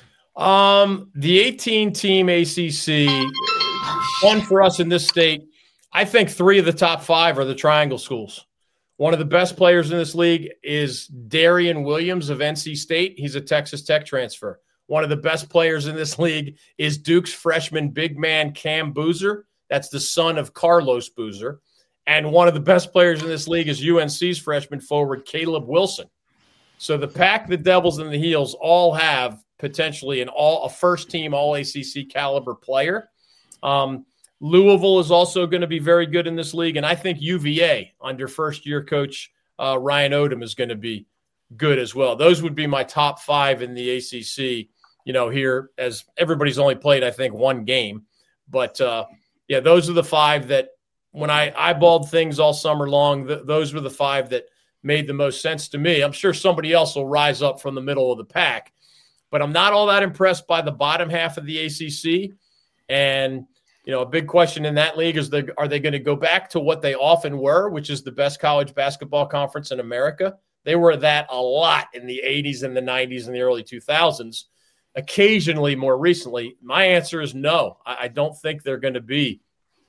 Um, the eighteen-team A C C, fun for us in this state. I think three of the top five are the Triangle schools. One of the best players in this league is Darian Williams of N C State. He's a Texas Tech transfer. One of the best players in this league is Duke's freshman big man Cam Boozer. That's the son of Carlos Boozer. And one of the best players in this league is U N C's freshman forward Caleb Wilson. So the Pack, the Devils, and the Heels all have potentially an all a first-team All-A C C caliber player. Um, Louisville is also going to be very good in this league, and I think U V A under first-year coach uh, Ryan Odom is going to be good as well. Those would be my top five in the A C C, you know, here, as everybody's only played, I think, one game. But, uh, yeah, those are the five that when I eyeballed things all summer long, th- those were the five that made the most sense to me. I'm sure somebody else will rise up from the middle of the pack, but I'm not all that impressed by the bottom half of the A C C. And, you know, a big question in that league is, the, are they going to go back to what they often were, which is the best college basketball conference in America? They were that a lot in the eighties and the nineties and the early two thousands. Occasionally, more recently, my answer is no. I, I don't think they're going to be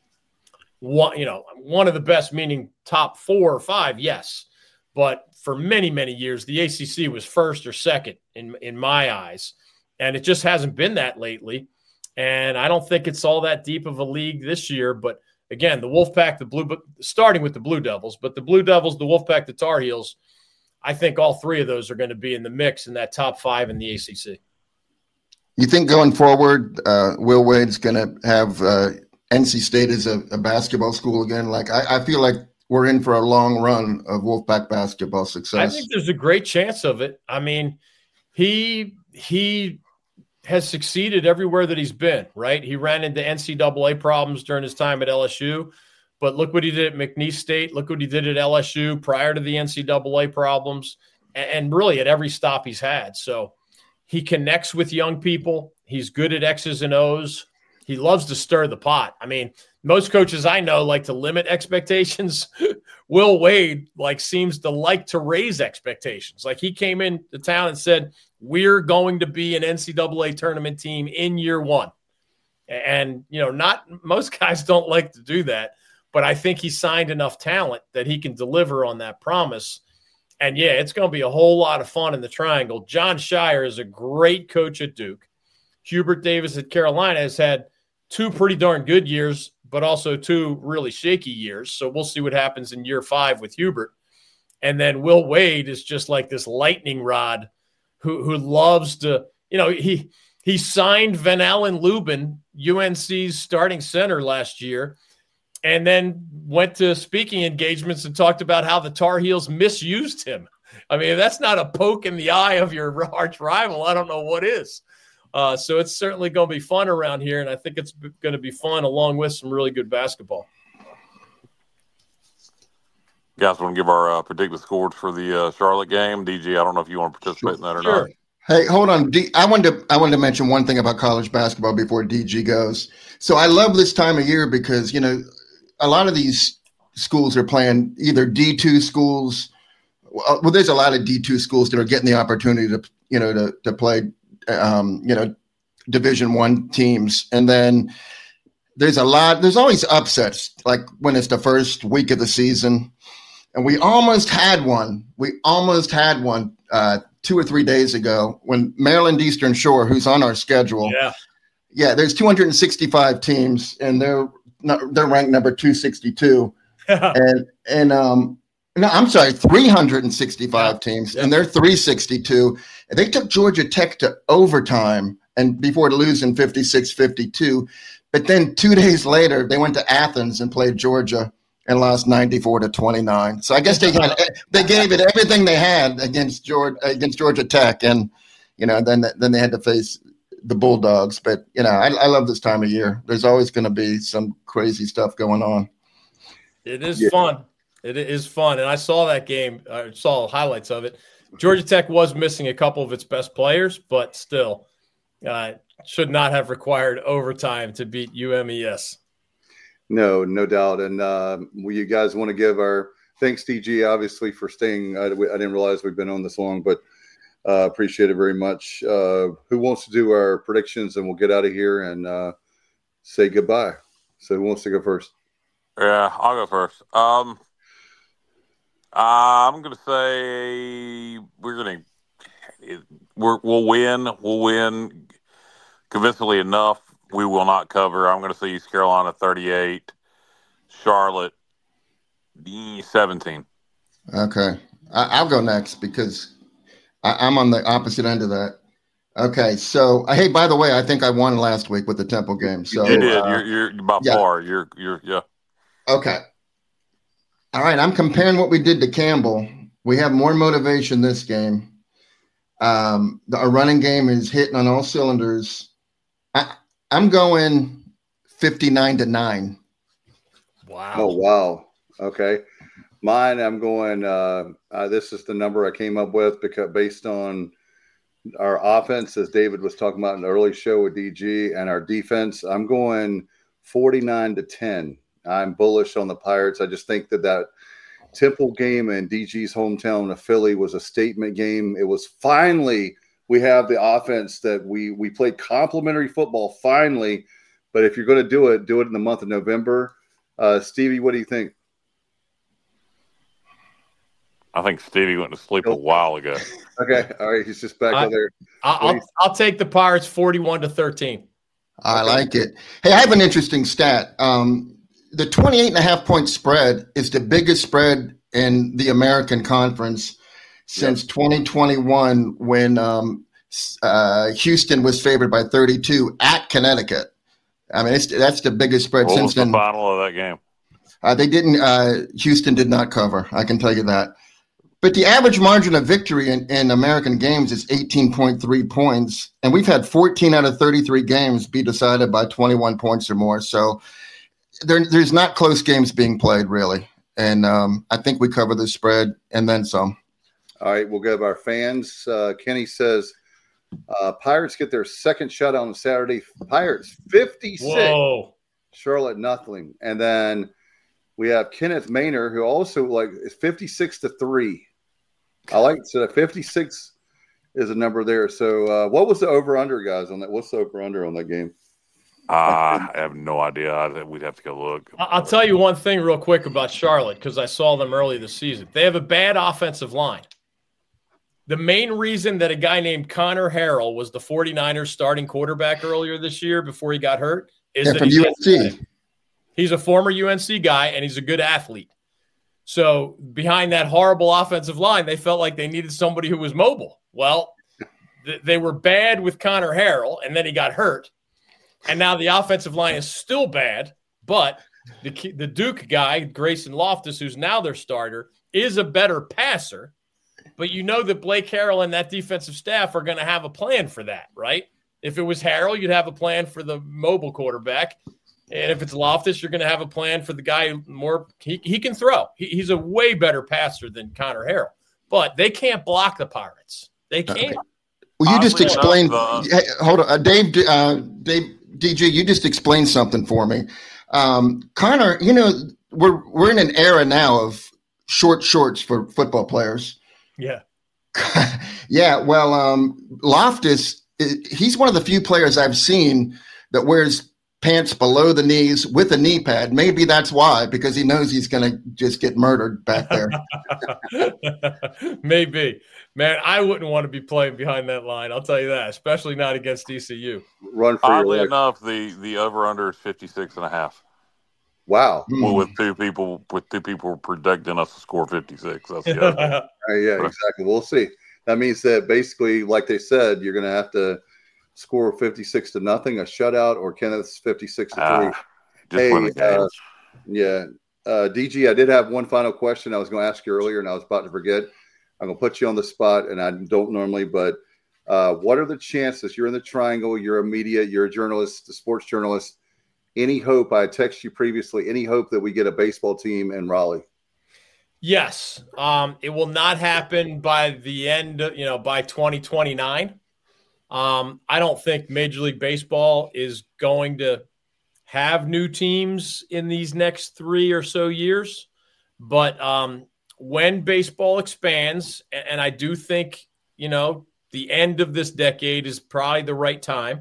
one, you know, one of the best, meaning top four or five, yes. But for many, many years, the A C C was first or second in, in my eyes. And it just hasn't been that lately. And I don't think it's all that deep of a league this year. But again, the Wolfpack, the Blue, starting with the Blue Devils, but the Blue Devils, the Wolfpack, the Tar Heels, I think all three of those are going to be in the mix in that top five in the A C C. You think going forward, uh, Will Wade's going to have uh, N C State as a, a basketball school again? Like, I, I feel like we're in for a long run of Wolfpack basketball success. I think there's a great chance of it. I mean, he he has succeeded everywhere that he's been, right? He ran into N C double A problems during his time at L S U, but look what he did at McNeese State. Look what he did at L S U prior to the N C double A problems, and, and really at every stop he's had. So he connects with young people. He's good at X's and O's. He loves to stir the pot. I mean, most coaches I know like to limit expectations. Will Wade like seems to like to raise expectations. Like he came into town and said, we're going to be an N C double A tournament team in year one. And, you know, not most guys don't like to do that, but I think he signed enough talent that he can deliver on that promise. And yeah, it's going to be a whole lot of fun in the Triangle. John Shire is a great coach at Duke. Hubert Davis at Carolina has had two pretty darn good years, but also two really shaky years. So we'll see what happens in year five with Hubert. And then Will Wade is just like this lightning rod who who loves to, you know, he he signed Van Allen Lubin, U N C's starting center last year, and then went to speaking engagements and talked about how the Tar Heels misused him. I mean, if that's not a poke in the eye of your arch rival, I don't know what is. Uh, so it's certainly going to be fun around here, and I think it's going to be fun along with some really good basketball. Guys, want to give our uh, predicted scores for the uh, Charlotte game? D G, I don't know if you want to participate in that or Sure. not. Hey, hold on. D- I wanted to I wanted to mention one thing about college basketball before D G goes. So I love this time of year because, you know, a lot of these schools are playing either D two schools. Well, there's a lot of D two schools that are getting the opportunity to, you know, to to play, um, you know, Division One teams, and then there's a lot. There's always upsets, like when it's the first week of the season. And we almost had one. We almost had one uh, two or three days ago when Maryland Eastern Shore, who's on our schedule, Yeah. yeah, there's two hundred sixty-five teams, and they're not, they're ranked number two sixty-two, and and um, no, I'm sorry, three hundred sixty-five Yeah. teams, Yeah. and they're three sixty-two. And they took Georgia Tech to overtime, and before losing fifty-six fifty-two, but then two days later they went to Athens and played Georgia and lost ninety-four to twenty-nine. So I guess they had, they gave it everything they had against Georgia against Georgia Tech, and you know then then they had to face the Bulldogs. But you know I, I love this time of year. There's always going to be some crazy stuff going on. It is Yeah. fun. It is fun, and I saw that game. I saw highlights of it. Georgia Tech was missing a couple of its best players, but still uh, should not have required overtime to beat U M E S. No, no doubt. And uh, well, you guys want to give our thanks, D G, obviously, for staying. I, I didn't realize we've been on this long, but uh, appreciate it very much. Uh, who wants to do our predictions, and we'll get out of here and uh, say goodbye. So who wants to go first? Yeah, I'll go first. Um, I'm going to say we're going to we're, we'll win. We'll win convincingly enough. We will not cover. I'm going to say East Carolina thirty-eight, Charlotte seventeen. Okay, I, I'll go next because I, I'm on the opposite end of that. Okay, so hey, by the way, I think I won last week with the Temple game. So You did. uh, you're, you're by yeah. far. You're you're yeah. Okay. All right, I'm comparing what we did to Campbell. We have more motivation this game. Um, the, our running game is hitting on all cylinders. I, I'm going fifty-nine to nine. Wow. Oh, wow. Okay. Mine, I'm going, uh, uh, this is the number I came up with because based on our offense, as David was talking about in the early show with D G, and our defense, I'm going forty-nine to ten. I'm bullish on the Pirates. I just think that that Temple game in D G's hometown of Philly was a statement game. It was finally we have the offense that we we played complimentary football finally. But if you're going to do it, do it in the month of November. Uh, Stevie, what do you think? I think Stevie went to sleep a while ago. Okay, all right, he's just back I, over there. I'll I'll take the Pirates forty-one to thirteen. I Okay. like it. Hey, I have an interesting stat. Um, the twenty-eight and a half point spread is the biggest spread in the American Conference since Yep. twenty twenty-one, when um, uh, Houston was favored by thirty-two at Connecticut. I mean, it's, that's the biggest spread What since was the then. final of that game? Uh, they didn't. Uh, Houston did not cover. I can tell you that. But the average margin of victory in, in American games is eighteen point three points, and we've had fourteen out of thirty-three games be decided by twenty-one points or more. So there, there's not close games being played, really. And um, I think we cover the spread and then some. All right, we'll go to our fans. Uh, Kenny says uh, Pirates get their second shutout on Saturday. Pirates fifty-six. Whoa. Charlotte nothing. And then we have Kenneth Maynor, who also like is fifty-six to three. I like so fifty-six is a number there. So uh, what was the over under, guys, on that? What's the over under on that game? Uh, I have no idea. I think we'd have to go look. I- I'll tell you one thing real quick about Charlotte, because I saw them early this season. They have a bad offensive line. The main reason that a guy named Connor Harrell was the 49ers starting quarterback earlier this year before he got hurt is Yeah, that from he's U N C. He's a former U N C guy, and he's a good athlete. So behind that horrible offensive line, they felt like they needed somebody who was mobile. Well, th- they were bad with Connor Harrell, and then he got hurt. And now the offensive line is still bad, but the, the Duke guy, Grayson Loftus, who's now their starter, is a better passer. But you know that Blake Harrell and that defensive staff are going to have a plan for that, right? If it was Harrell, you'd have a plan for the mobile quarterback. And if it's Loftus, you're going to have a plan for the guy more he, – he can throw. He, he's a way better passer than Connor Harrell. But they can't block the Pirates. They can't. Well, you just Oddly explained. enough, Hey, hold on, uh, Dave. Uh, Dave D G, you just explained something for me. Um, Connor, you know, we're we're in an era now of short shorts for football players. Yeah. Yeah. Well, um, Loftus, he's one of the few players I've seen that wears pants below the knees with a knee pad. Maybe that's why, because he knows he's going to just get murdered back there. Maybe. Man, I wouldn't want to be playing behind that line. I'll tell you that, especially not against D C U. Run for Oddly your life. enough, the, the over under is fifty-six and a half. Wow. Well, with two people with two people predicting us to score fifty-six. That's the other. Uh, yeah, exactly. We'll see. That means that basically, like they said, you're going to have to score fifty-six to nothing, a shutout, or Kenneth's fifty-six to three. Ah, just win the game. uh, yeah. Uh, D G, I did have one final question I was going to ask you earlier, and I was about to forget. I'm going to put you on the spot, and I don't normally, but uh, what are the chances? You're in the triangle, you're a media, you're a journalist, a sports journalist. Any hope, I texted you previously, any hope that we get a baseball team in Raleigh? Yes. Um, it will not happen by the end, you know, by twenty twenty-nine. Um, I don't think Major League Baseball is going to have new teams in these next three or so years. But um, when baseball expands, and I do think, you know, the end of this decade is probably the right time.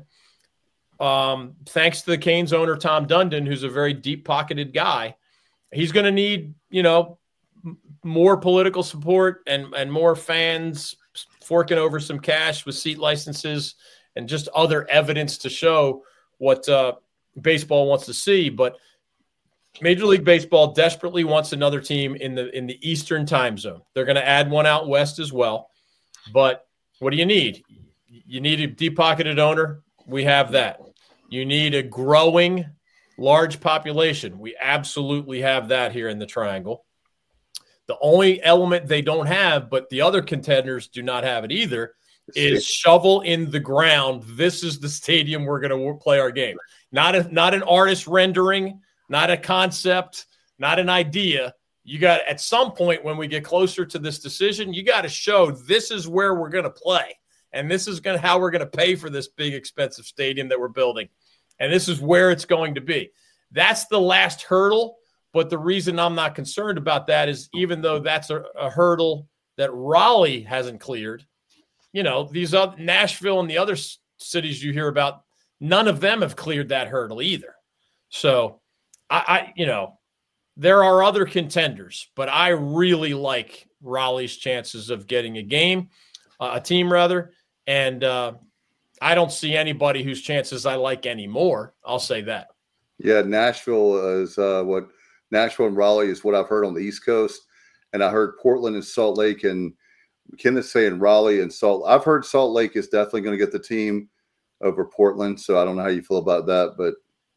Um, thanks to the Canes owner, Tom Dundon, who's a very deep-pocketed guy, he's going to need, you know, m- more political support and, and more fans forking over some cash with seat licenses and just other evidence to show what uh, baseball wants to see. But Major League Baseball desperately wants another team in the in the Eastern time zone. They're going to add one out west as well. But what do you need? You need a deep-pocketed owner. We have that. You need a growing, large population. We absolutely have that here in the Triangle. The only element they don't have, but the other contenders do not have it either, is shovel in the ground. This is the stadium we're going to play our game. Not a, not an artist rendering, not a concept, not an idea. You got, at some point when we get closer to this decision, you got to show this is where we're going to play. and this is going to how we're going to pay for this big, expensive stadium that we're building, and this is where it's going to be. That's the last hurdle, but the reason I'm not concerned about that is even though that's a, a hurdle that Raleigh hasn't cleared, you know, these other Nashville and the other s- cities you hear about, none of them have cleared that hurdle either. So, I, I you know, there are other contenders, but I really like Raleigh's chances of getting a game, uh, a team rather, and uh, I don't see anybody whose chances I like anymore. I'll say that. Yeah, Nashville is uh, what Nashville and Raleigh is what I've heard on the East Coast, and I heard Portland and Salt Lake, and Kenneth's saying Raleigh and Salt. I've heard Salt Lake is definitely going to get the team over Portland, so I don't know how you feel about that, but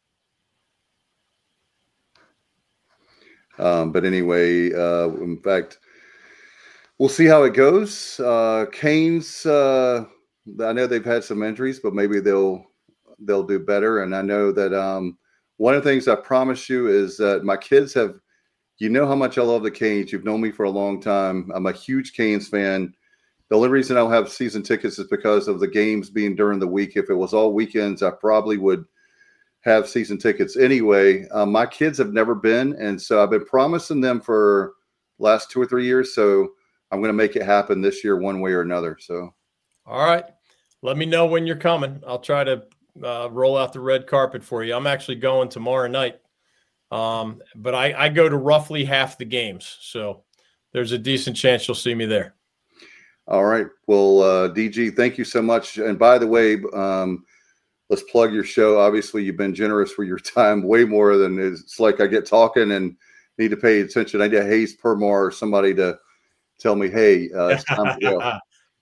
um, but anyway, uh, in fact, we'll see how it goes. Uh, Canes, uh, I know they've had some injuries, but maybe they'll they'll do better, and I know that. Um, One of the things I promise you is that my kids have, you know how much I love the Canes. You've known me for a long time. I'm a huge Canes fan. The only reason I don't have season tickets is because of the games being during the week. If it was all weekends, I probably would have season tickets anyway. Um, my kids have never been, and so I've been promising them for the last two or three years. So I'm going to make it happen this year one way or another. So, all right. Let me know when you're coming. I'll try to Uh, roll out the red carpet for you. I'm actually going tomorrow night, um, but I, I go to roughly half the games, so there's a decent chance you'll see me there. All right. Well, uh, D G, thank you so much. And by the way, um, let's plug your show. Obviously, you've been generous for your time, way more than it's like I get talking and need to pay attention. I need Hayes Permar or somebody to tell me, hey, uh, it's time to go.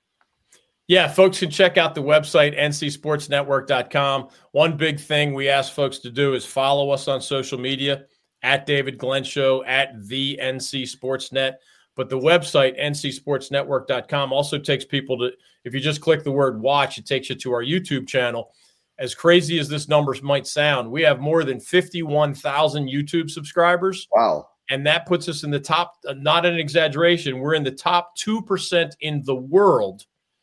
Yeah, folks can check out the website, N C sports network dot com. One big thing we ask folks to do is follow us on social media, at David Glenn Show, at the N C Sportsnet. But the website, N C sports network dot com, also takes people to, if you just click the word watch, it takes you to our YouTube channel. As crazy as this numbers might sound, we have more than fifty-one thousand YouTube subscribers. Wow. And that puts us in the top, not an exaggeration, we're in the top two percent in the world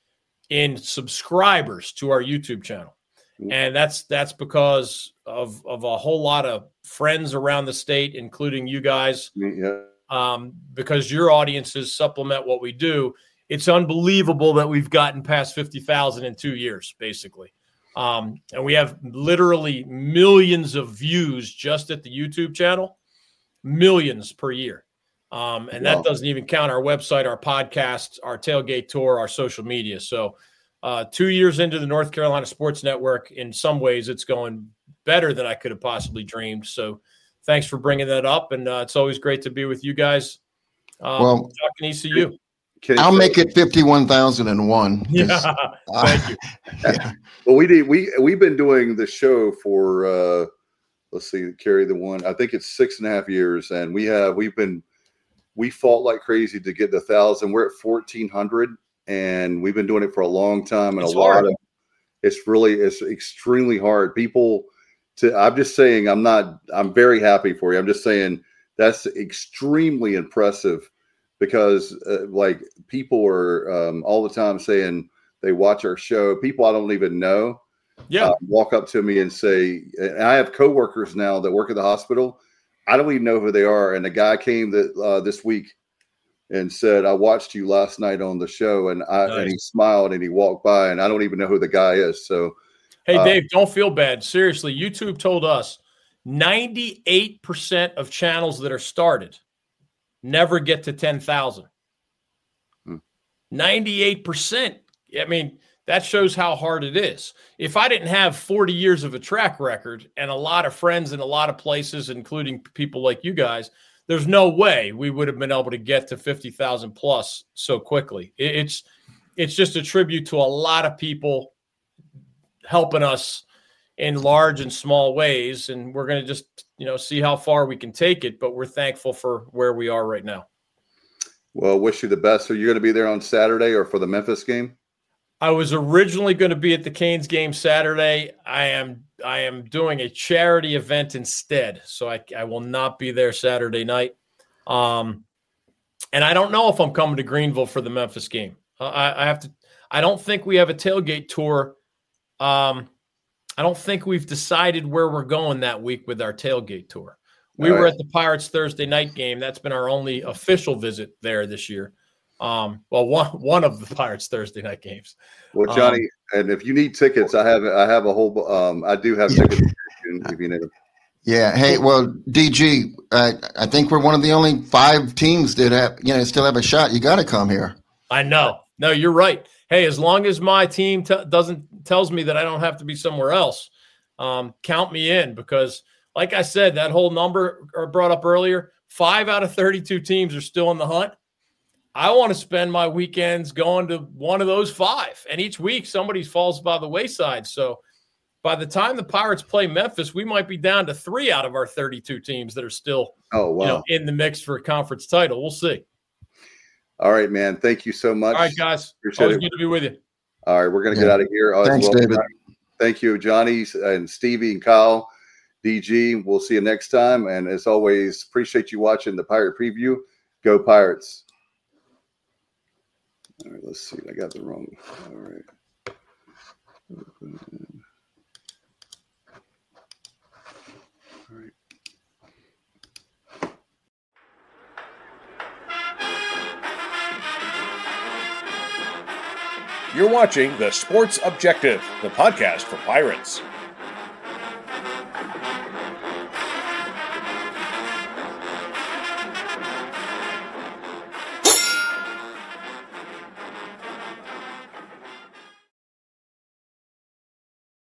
in subscribers to our YouTube channel. And that's that's because of, of a whole lot of friends around the state, including you guys, yeah. um, because your audiences supplement what we do. It's unbelievable that we've gotten past fifty thousand in two years, basically. Um, and we have literally millions of views just at the YouTube channel, millions per year. Um, and that wow. doesn't even count our website, our podcasts, our tailgate tour, our social media. So uh, two years into the North Carolina Sports Network, in some ways it's going better than I could have possibly dreamed. So thanks for bringing that up. And uh, it's always great to be with you guys. Um, well, talking E C U. I'll make it fifty-one thousand one. Yeah, thank you. yeah. Well, we did, we, we've been doing the show for, uh, let's see, carry the one, I think it's six and a half years. And we have, we've been, we fought like crazy to get the thousand. We're at fourteen hundred, and we've been doing it for a long time. And it's a lot hard. of it's really it's extremely hard. People, to I'm just saying, I'm not. I'm very happy for you. I'm just saying that's extremely impressive because uh, like people are um, all the time saying they watch our show. People I don't even know, yeah, uh, walk up to me and say. And I have coworkers now that work at the hospital. I don't even know who they are. And the guy came that uh, this week and said, I watched you last night on the show. And I Nice. and he smiled and he walked by, and I don't even know who the guy is. So, Hey, uh, Dave, don't feel bad. Seriously, YouTube told us ninety-eight percent of channels that are started never get to ten thousand. Hmm. ninety-eight percent. I mean, that shows how hard it is. If I didn't have forty years of a track record and a lot of friends in a lot of places, including people like you guys, there's no way we would have been able to get to fifty thousand plus so quickly. It's it's just a tribute to a lot of people helping us in large and small ways. And we're going to just, you know, see how far we can take it. But we're thankful for where we are right now. Well, wish you the best. Are you going to be there on Saturday or for the Memphis game? I was originally going to be at the Canes game Saturday. I am I am doing a charity event instead, so I, I will not be there Saturday night. Um, and I don't know if I'm coming to Greenville for the Memphis game. Uh, I, I have to I don't think we have a tailgate tour. Um, I don't think we've decided where we're going that week with our tailgate tour. We All were right. at the Pirates Thursday night game. That's been our only official visit there this year. Um, well, one one of the Pirates Thursday night games. Well, Johnny, um, and if you need tickets, I have I have a whole. Um, I do have tickets if you need them. Yeah. Hey, well, D G, uh, I think we're one of the only five teams that have you know still have a shot. You got to come here. I know. No, you're right. Hey, as long as my team t- doesn't tells me that I don't have to be somewhere else, um, count me in because, like I said, that whole number brought up earlier, five out of thirty-two teams are still in the hunt. I want to spend my weekends going to one of those five, and each week somebody falls by the wayside. So by the time the Pirates play Memphis, we might be down to three out of our thirty-two teams that are still oh, wow. you know, in the mix for a conference title. We'll see. All right, man. Thank you so much. All right, guys. Appreciate Always it. good to be with you. All right, we're going to yeah. get out of here. Thanks, well. David. Thank you, Johnny and Stevie and Kyle, D G. We'll see you next time. And as always, appreciate you watching the Pirate Preview. Go Pirates. All right, let's see. I got the wrong. All right. All right. You're watching The Sports Objective, the podcast for Pirates.